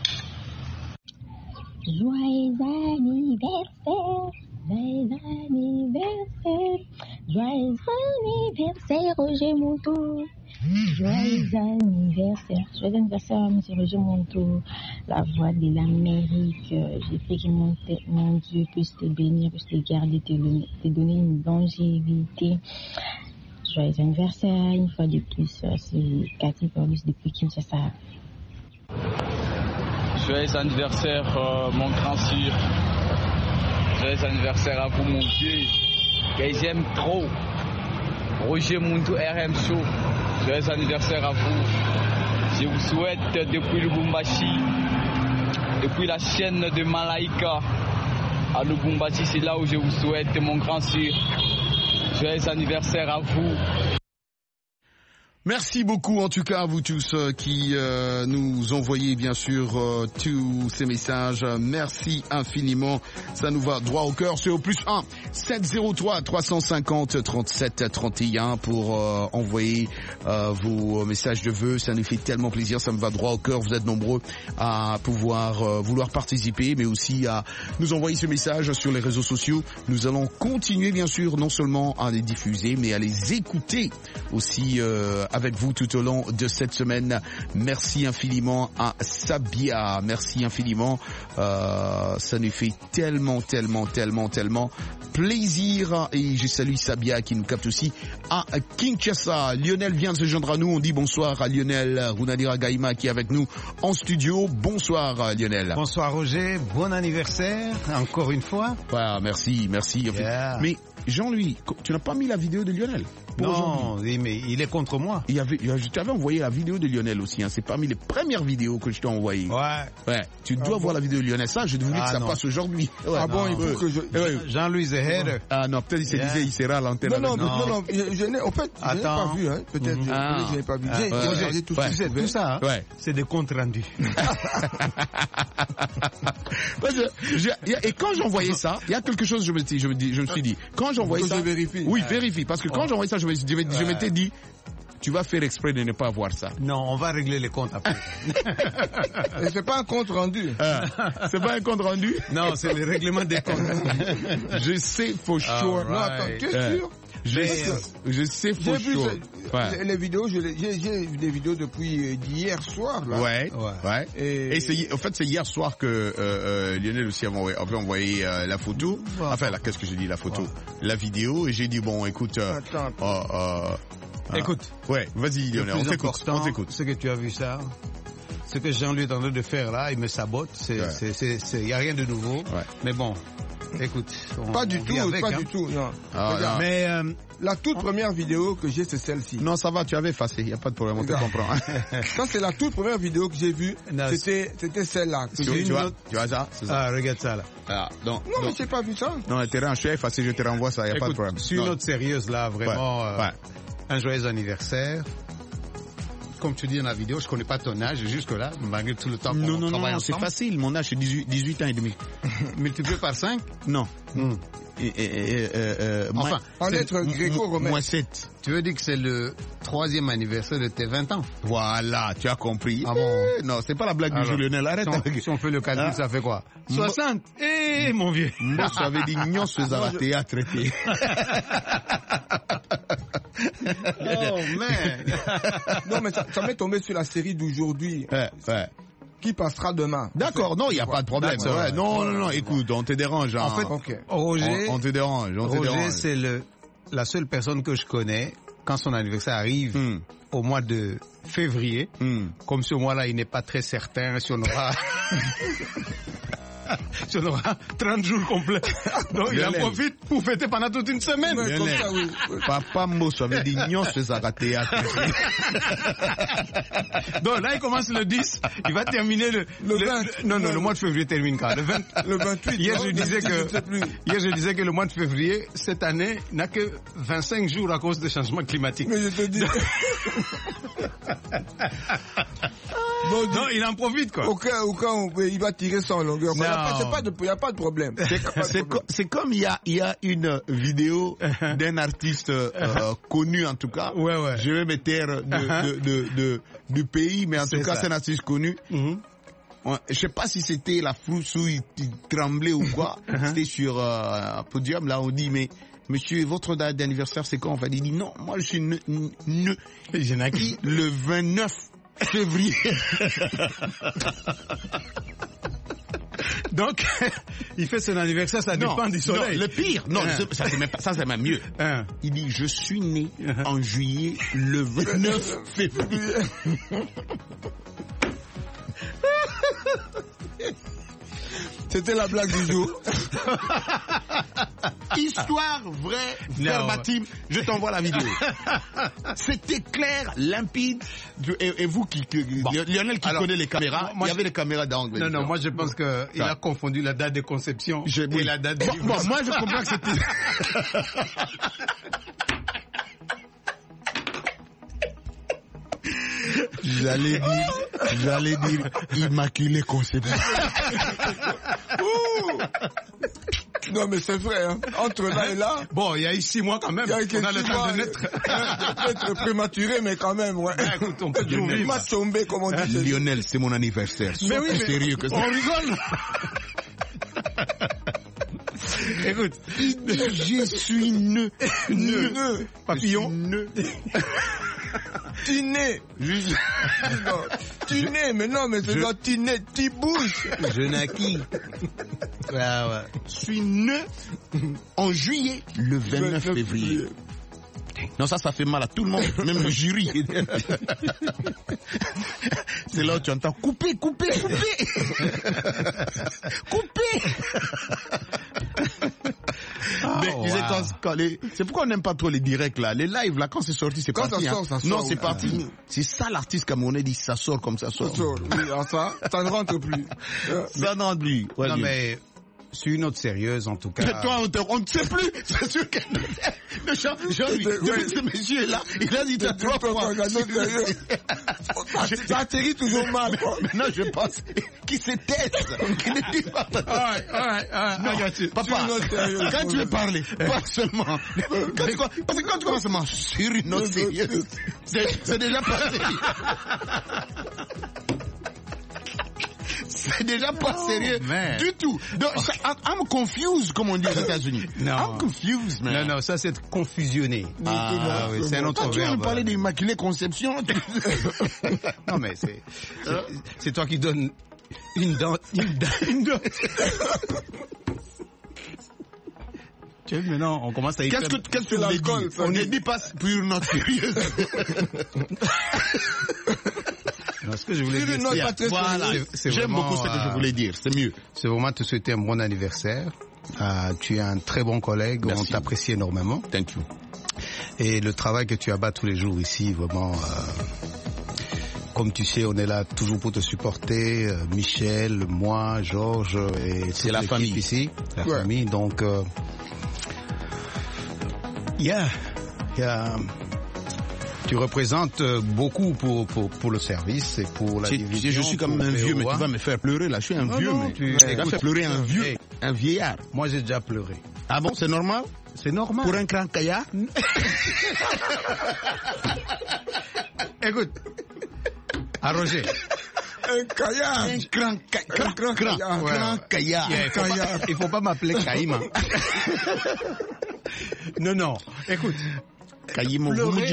Joyeux anniversaire, joyeux anniversaire, joyeux anniversaire Roger Montou. Joyeux anniversaire, joyeux anniversaire à monsieur Roger Montou, la voix de l'Amérique. J'ai fait que mon, mon Dieu puisse te bénir, puisse te garder, te, te donner une longévité. Joyeux anniversaire, une fois de plus, c'est Cathy Paulus depuis Kinshasa. Joyeux anniversaire, euh, mon grand sire. Joyeux anniversaire à vous, mon Dieu, que j'aime trop. Roger Montou R M Show. Joyeux anniversaire à vous. Je vous souhaite depuis Lubumbashi, depuis la chaîne de Malaika à Lubumbashi, c'est là où je vous souhaite, mon grand sire. Joyeux anniversaire à vous. Merci beaucoup en tout cas à vous tous euh, qui euh, nous envoyez bien sûr euh, tous ces messages. Merci infiniment, ça nous va droit au cœur. C'est au plus un sept zéro trois trois cent cinquante trente-sept trente et un pour euh, envoyer euh, vos messages de vœux. Ça nous fait tellement plaisir, ça me va droit au cœur. Vous êtes nombreux à pouvoir euh, vouloir participer, mais aussi à nous envoyer ce message sur les réseaux sociaux. Nous allons continuer bien sûr non seulement à les diffuser, mais à les écouter aussi euh, avec vous tout au long de cette semaine. Merci infiniment à Sabia. Merci infiniment. Euh, ça nous fait tellement, tellement, tellement, tellement plaisir. Et je salue Sabia qui nous capte aussi à Kinshasa. Lionel vient de se joindre à nous. On dit bonsoir à Lionel Runadira Gaïma qui est avec nous en studio. Bonsoir Lionel. Bonsoir Roger. Bon anniversaire encore une fois. Ah, merci, merci. Yeah. Mais Jean-Louis, tu n'as pas mis la vidéo de Lionel? Non, mais il est contre moi. Il y avait, je t'avais envoyé la vidéo de Lionel aussi. Hein. C'est parmi les premières vidéos que je t'ai envoyées. Ouais. Ouais. Tu dois ah voir bon. la vidéo de Lionel. Ça, je voulais ah que ça non. passe aujourd'hui. Ouais. Ah bon, non. il faut que je... Ouais. Jean-Louis Zeher. Ah non, peut-être il se yeah. disait il sera à l'antenne. Non, non, non, non, non, je, je n'ai, en fait, je n'ai pas vu. Hein. Peut-être, mm-hmm. ah. je n'ai pas vu. J'ai, ah. j'ai, j'ai tout, ouais. tout, tout ça, hein. ouais. c'est des comptes rendus. Et quand j'envoyais ça, il y a quelque chose, je me, je me, dis, je me suis dit, quand j'envoyais ça, je vérifie. Oui, vérifie, parce que quand j'envoyais ça, je, me, je, me, je m'étais dit, tu vas faire exprès de ne pas voir ça. Non, on va régler les comptes après. Et c'est pas un compte rendu. Ah, c'est pas un compte rendu? Non, c'est le règlement des comptes. Je sais for sure. Right. Non, attends, tu es uh, sûr? Je, sais, je sais for j'ai sure. Vu ce, ouais. Les vidéos, je les, j'ai, j'ai vu des vidéos depuis d'hier soir. Là. Ouais, ouais. ouais. Et, Et c'est, en fait, c'est hier soir que euh, euh, Lionel aussi avait envoyé, avait envoyé euh, la photo. Ouais. Enfin, là, qu'est-ce que j'ai dit, la photo, ouais. la vidéo. Et j'ai dit bon, écoute. Euh, attends. Euh, euh, Écoute. Ouais, vas-y Lionel, on t'écoute. On t'écoute. C'est que tu as vu ça. Ce que Jean-Louis est en train de faire là, il me sabote. C'est, ouais. c'est, c'est, c'est, y a rien de nouveau. Ouais. Mais bon, écoute. On, pas du on tout, avec, pas hein. du tout, non. Ah, Regarde, non. mais euh, la toute première vidéo que j'ai, c'est celle-ci. Non, ça va, tu avais effacé, y a pas de problème, on te comprend. Ça, c'est la toute première vidéo que j'ai vue. Non, c'était, c'était celle-là. Que tu, j'ai tu, vois, tu vois ça, c'est ça. Ah, regarde ça là. Ah, donc, non, donc, mais j'ai pas vu ça. Non, t'es un chef, effacé, je te renvoie ça, y a écoute, pas de problème. Sur une note sérieuse là, vraiment. Ouais. Euh, ouais. Un joyeux anniversaire. Comme tu dis dans la vidéo, je connais pas ton âge jusque-là, malgré tout le temps qu'on non, non, travaille non, ensemble. C'est facile, mon âge c'est dix-huit, dix-huit ans et demi. Multiplié par cinq? Non. Mm. Et, et, et, euh, enfin, en lettres gréco-romaines. Moins sept. Tu veux dire que c'est le troisième anniversaire de tes vingt ans? Voilà, tu as compris. Ah bon? Eh, non, c'est pas la blague alors, du Lionel, arrête. Si on, si on fait le calcul, hein? Ça fait quoi? soixante? Eh, mon vieux. Moi, ça avait dit non, ce à théâtre. Oh, man. Non, mais ça, ça m'est tombé sur la série d'aujourd'hui. Ouais, ouais. Qui passera demain. D'accord, non, il n'y a pas de problème. C'est vrai. Non, non, non, écoute, on te dérange. Hein. En fait, okay. Roger, on, on te dérange. On Roger, te dérange. c'est le, la seule personne que je connais, quand son anniversaire arrive, mm. au mois de février, mm. comme ce mois-là, il n'est pas très certain si on aura... si on aura trente jours complets. Donc il en profite pour fêter pendant toute une semaine. Ouais, comme ça, oui. Papa Mosso avait dit non, c'est ça à théâtre. Donc là, il commence le dix, il va terminer le, le, le vingt. Non, non, le mois de février termine quand? Le vingt. Le vingt-huit. Hier, je disais que, hier, je disais que le mois de février, cette année, n'a que vingt-cinq jours à cause des changements climatiques. Mais je te dis. Bon, non, il en profite, quoi. Au cas où, quand il va tirer ça en longueur. Il n'y a, a pas de problème. C'est, co- c'est comme il y a, il y a une vidéo d'un artiste euh, connu, en tout cas. Ouais, ouais. Je vais me taire de, de, de, de, du pays, mais en c'est tout cas, ça. C'est un artiste connu. Mm-hmm. Ouais, je sais pas si c'était la frousse où il, il tremblait ou quoi. C'était sur euh, un podium, là, on dit, mais... Monsieur, votre date d'anniversaire, c'est quand? On va dire, non, moi, je suis ne, ne, j'ai naquis le vingt-neuf février. Donc, il fait son anniversaire, ça non, dépend du soleil. Non, le pire, non, hein. ça, c'est même, ça c'est même mieux. Hein. Il dit, je suis né hein. en juillet le vingt-neuf février. C'était la blague du jour. Histoire vraie, verbatim. Je t'envoie la vidéo. C'était clair, limpide. Et, et vous qui, qui bon. Lionel qui Alors, connaît les caméras, moi, il y avait les caméras d'angle. Non, non, moi je pense que il a confondu la date de conception je, et oui. la date de. Bon, bon, moi je comprends que c'était. J'allais dire, j'allais dire immaculée conception. Non mais c'est vrai, hein. Entre là et là. Bon, il y a eu six mois quand même. Il y a eu on a le temps de naître. Peut-être prématuré, mais quand même, ouais. Ah, écoute, on peut toujours pas tomber comme on dit. Lionel, c'est mon anniversaire. Mais oui, mais sérieux que ça. On rigole. Écoute, je suis nœud, nœud, papillon, nœud. Tiné. Juste... Tiné, mais non, mais c'est Je... dans Tiné, Tibouche. Je naquis. Ouais, ouais. Je suis né en juillet, le vingt-neuf février. Non, ça, ça fait mal à tout le monde, même le jury. C'est là où tu entends couper, couper, couper. Couper. Oh, mais wow. tu sais, quand, quand les, c'est pourquoi on n'aime pas trop les directs là, les lives là, quand c'est sorti, c'est quand parti. Ça sort, hein. ça sort, non, oui, c'est parti. oui. C'est ça l'artiste camerounais dit, ça sort comme ça sort. Ça sort, oui, alors ça, ça ne rentre plus. Ça ne rentre plus. Ouais, non, mais sur une note sérieuse, en tout cas. Mais toi, on ne sait plus. C'est sûr que le Jean, Jean-Louis, ce monsieur est là, il a dit ça trois fois. Ça atterrit toujours mal. Maintenant, je pense qu'il se taise, qu'il ne dit pas. Ah, ah, ah, papa, quand tu veux parler, pas seulement. Quand tu, parce que quand tu commences à manger sur une note sérieuse, c'est déjà pas sérieux. C'est déjà pas oh, sérieux man. Du tout. Donc, I'm confused, comme on dit aux États-Unis. Non. I'm confused, man. Non, non, ça c'est confusionné. Ah, ah oui, c'est un autre verbe. Tu vas me parler d'Immaculée Conception. Non, mais c'est, c'est, c'est toi qui donnes une dent, une dent, une dent. Tu sais, maintenant, on commence à y Qu'est-ce que, qu'est-ce que l'alcool, on ne dit pas pour une note sérieuse. Non, ce que je voulais dire, c'est, voilà, c'est j'aime vraiment, beaucoup ce que je voulais dire, c'est mieux. C'est vraiment te souhaiter un bon anniversaire. Euh, tu es un très bon collègue, merci. On t'apprécie énormément. Thank you. Et le travail que tu abat tous les jours ici, vraiment, euh, comme tu sais, on est là toujours pour te supporter. Euh, Michel, moi, Georges, et c'est la famille ici, la ouais. famille. Donc, euh, yeah, yeah. Tu représentes beaucoup pour, pour, pour le service et pour la division. Je suis comme un vieux, mais tu vas me faire pleurer là. Je suis un non, vieux, non, mais tu vas écoute, faire pleurer un vieux, hey, un vieillard. Moi, j'ai déjà pleuré. Ah bon, c'est normal? C'est normal. Pour un grand caillard? Écoute, à Roger. Un caillard. Un grand caillard. Un grand caillard. Ouais, grand caillard. Yeah, il, faut pas, il faut pas m'appeler Caïma. Non, non. Écoute. Pleurer,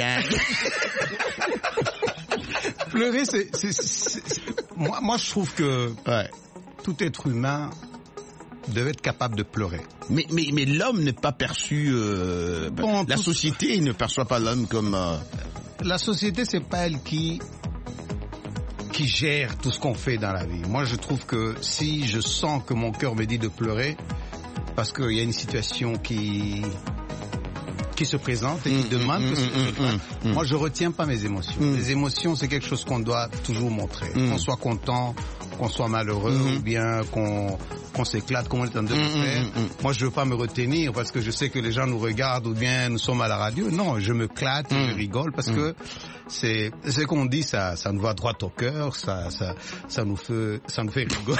pleurer c'est, c'est, c'est, c'est... Moi, moi, je trouve que ouais. tout être humain devait être capable de pleurer. Mais, mais, mais l'homme n'est pas perçu. Euh, bon, la tout... société ne perçoit pas l'homme comme. Euh... La société, c'est pas elle qui qui gère tout ce qu'on fait dans la vie. Moi, je trouve que si je sens que mon cœur me dit de pleurer, parce qu'il y a une situation qui qui se présente et qui mmh, demande mmh, que ce mmh, mmh, mmh. Moi, je retiens pas mes émotions. Mmh. Les émotions, c'est quelque chose qu'on doit toujours montrer. Mmh. Qu'on soit content, qu'on soit malheureux, mmh. ou bien qu'on qu'on s'éclate, comme on est en train de mmh, faire. Mmh. Moi, je veux pas me retenir parce que je sais que les gens nous regardent ou bien nous sommes à la radio. Non, je me clate, mmh. je rigole parce mmh. que c'est ce qu'on dit, ça ça nous va droit au cœur, ça ça ça nous fait ça nous fait rigoler.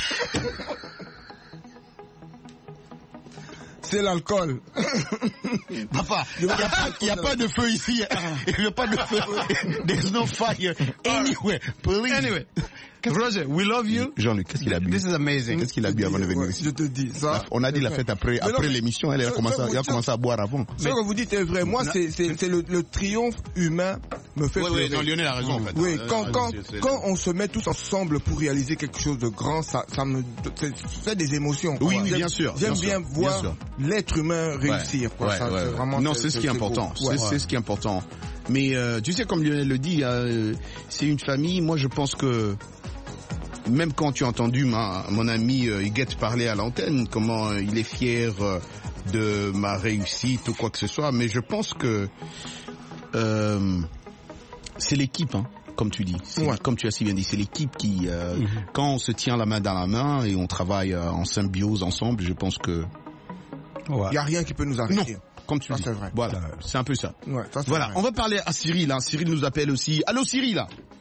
C'est l'alcool. Papa, il n'y a, a pas de feu ici. Il n'y a pas de feu. There's no fire anywhere. Please. Anyway, Roger, we love you. Jean-Luc, qu'est-ce qu'il a bu? This is amazing. Qu'est-ce qu'il a bu avant de venir ouais, ici? Je te dis ça. On a dit la fête après, après l'émission, elle a commencé, il a commencé à boire avant. Ce que vous dites est vrai. Moi, c'est, c'est, c'est le, le triomphe humain me fait ouais, pleurer. Oui, non, Lionel a raison, en fait. Oui, euh, quand, euh, quand, c'est, c'est quand on se met tous ensemble pour réaliser quelque chose de grand, ça, ça me, c'est, c'est des émotions. Oui, oui, j'aime, bien sûr. J'aime bien, bien voir bien l'être humain réussir, quoi. Ouais, ça, ouais, c'est ouais. vraiment, non, c'est, c'est ce qui est important. C'est, c'est, c'est ce qui est important. Mais, euh, tu sais, comme Lionel le dit, euh, c'est une famille. Moi, je pense que, même quand tu as entendu ma, mon ami euh, Huguette parler à l'antenne, comment euh, il est fier euh, de ma réussite ou quoi que ce soit, mais je pense que euh, c'est l'équipe, hein, comme tu dis. C'est, ouais. Comme tu as si bien dit, c'est l'équipe qui, euh, mm-hmm. quand on se tient la main dans la main et on travaille euh, en symbiose ensemble, je pense que... Il ouais. n'y a rien qui peut nous arrêter. Non. Comme tu ça, dis. C'est vrai. Voilà, c'est un peu ça. Ouais, ça c'est voilà, vrai. On va parler à Cyril. Hein. Cyril nous appelle aussi. Allô Cyril.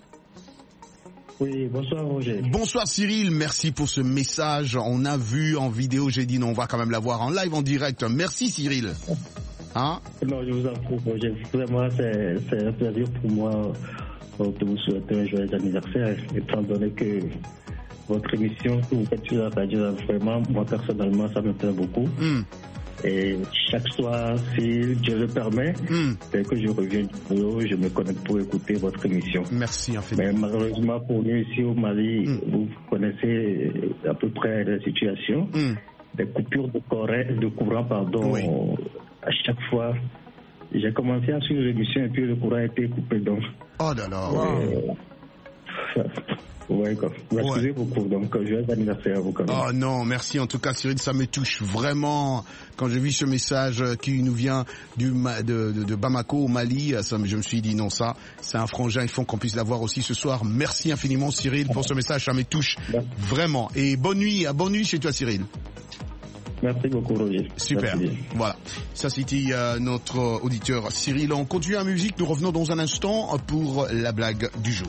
Oui, bonsoir Roger. Bonsoir Cyril, merci pour ce message. On a vu en vidéo, j'ai dit non, on va quand même la voir en live, en direct. Merci Cyril. Hein? Non, je vous en prie Roger. Vraiment, c'est, c'est un plaisir pour moi de vous souhaiter un joyeux anniversaire, étant donné que votre émission que vous faites sur la radio, vraiment, moi personnellement, ça me plaît beaucoup. Mm. Et chaque soir, si Dieu le permet, mm. dès que je reviens du boulot, je me connecte pour écouter votre émission. Merci infiniment. Mais malheureusement pour nous ici au Mali, mm. vous connaissez à peu près la situation. Mm. Des coupures de courant, de courant pardon, oui. à chaque fois. J'ai commencé à suivre l'émission et puis le courant a été coupé. Donc, oh là là. Euh, ouais, quoi. Merci ouais. beaucoup. Donc, joyeux anniversaire à vous. Quand même. Oh non, merci en tout cas, Cyril. Ça me touche vraiment. Quand j'ai vu ce message qui nous vient du, de, de, de Bamako au Mali, ça, je me suis dit non, ça, c'est un frangin. Il faut qu'on puisse l'avoir aussi ce soir. Merci infiniment, Cyril, pour ce message. Ça me touche merci. Vraiment. Et bonne nuit. Bonne nuit chez toi, Cyril. Merci beaucoup, Roger. Super. Merci. Voilà. Ça, c'était euh, notre auditeur Cyril. On continue la musique. Nous revenons dans un instant pour la blague du jour.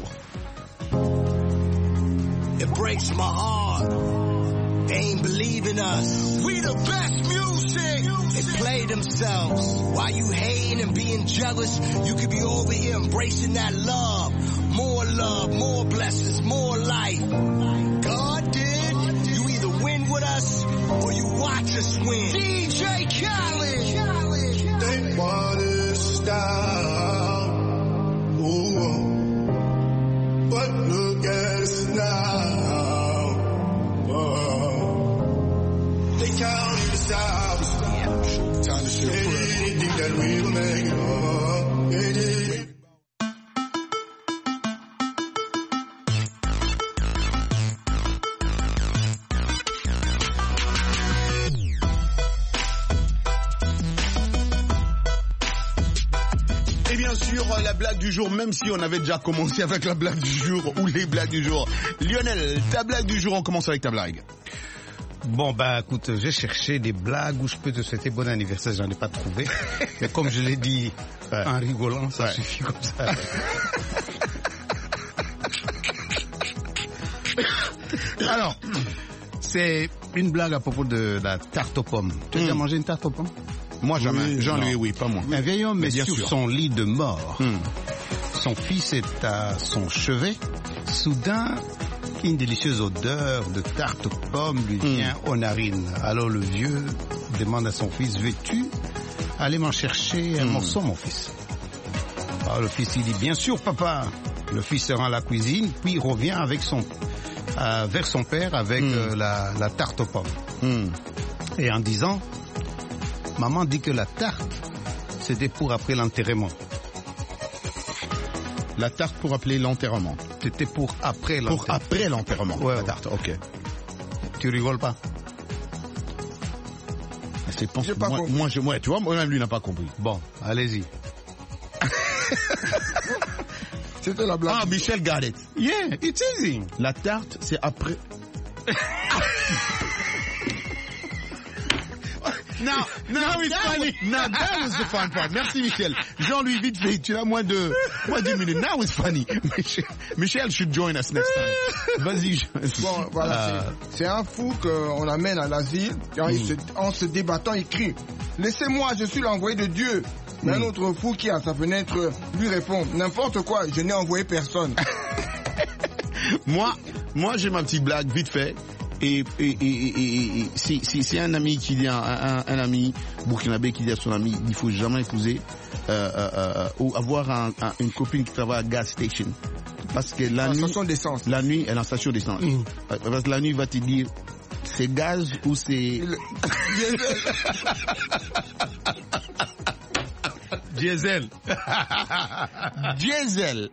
It breaks my heart. They ain't believing us. We the best music. They play themselves. While you hating and being jealous, you could be over here embracing that love. More love, more blessings, more life. God did. You either win with us or you watch us win. D J Khaled. They want to stop. Ooh. But look at us now. Oh. They counted us out. Time to show anything that we will make it. Oh. They did. La blague du jour, même si on avait déjà commencé avec la blague du jour ou les blagues du jour. Lionel, ta blague du jour, on commence avec ta blague. Bon, bah écoute, j'ai cherché des blagues où je peux te souhaiter bon anniversaire, j'en ai pas trouvé. Mais comme je l'ai dit ouais. en rigolant, ça ouais. suffit comme ça. Alors, c'est une blague à propos de la tarte aux pommes. Tu as mm. déjà mangé une tarte aux pommes? Moi jamais, Jean-Louis, oui, pas moi. Un vieil homme est sur sûr. son lit de mort. Hmm. Son fils est à son chevet. Soudain, une délicieuse odeur de tarte aux pommes lui vient hmm. aux narines. Alors le vieux demande à son fils, veux-tu aller m'en chercher un hmm. morceau, mon fils? Alors le fils, il dit, bien sûr, papa. Le fils se rend à la cuisine, puis revient avec son, euh, vers son père avec hmm. euh, la, la tarte aux pommes. Hmm. Et en disant, maman dit que la tarte, c'était pour après l'enterrement. La tarte pour appeler l'enterrement. C'était pour après l'enterrement. Pour après l'enterrement, ouais, la ouais. tarte, ok. Tu rigoles pas? C'est pense, pas moi, moi, je, moi, tu vois, moi-même, lui n'a pas compris. Bon, allez-y. C'était la blague. Ah, Michel got it. Yeah, it's easy. La tarte, c'est après... Now, now it's funny. Now that was the fun part. Merci Michel. Jean-Louis, vite fait, tu as moins de, moins de minutes. Now it's funny. Michel, Michel should join us next time. Vas-y. Bon, voilà, euh... c'est, c'est un fou qu'on amène à l'asile. Mm. Se, en se débattant, il crie, laissez-moi, je suis l'envoyé de Dieu. Mais mm. un autre fou qui à sa fenêtre lui répond, n'importe quoi, je n'ai envoyé personne. moi, moi j'ai ma petite blague, vite fait. Et, et, et, et, et c'est, c'est, c'est un ami qui dit, un, un, un ami burkinabé qui dit à son ami, il faut jamais épouser euh, euh, euh, ou avoir un, un, une copine qui travaille à gas station, parce que la en nuit, station d'essence. La nuit, elle est en station d'essence. Mmh. Parce que la nuit, il va te dire, c'est gaz ou c'est diesel. Diesel.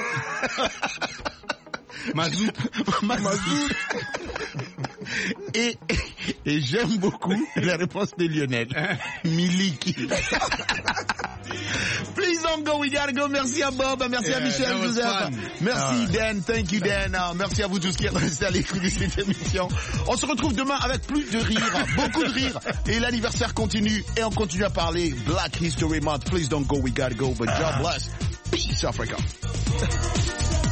Mazout. Mazout. Et, et j'aime beaucoup la réponse de Lionel. Miliki. Please don't go, we gotta go. Merci à Bob, merci yeah, à Michel Joseph. Merci oh. Dan, thank you Dan. Uh, merci à vous tous qui êtes restés à l'écoute de cette émission. On se retrouve demain avec plus de rire, beaucoup de rire. Et l'anniversaire continue et on continue à parler Black History Month. Please don't go, we gotta go. But God bless. Peace, Africa.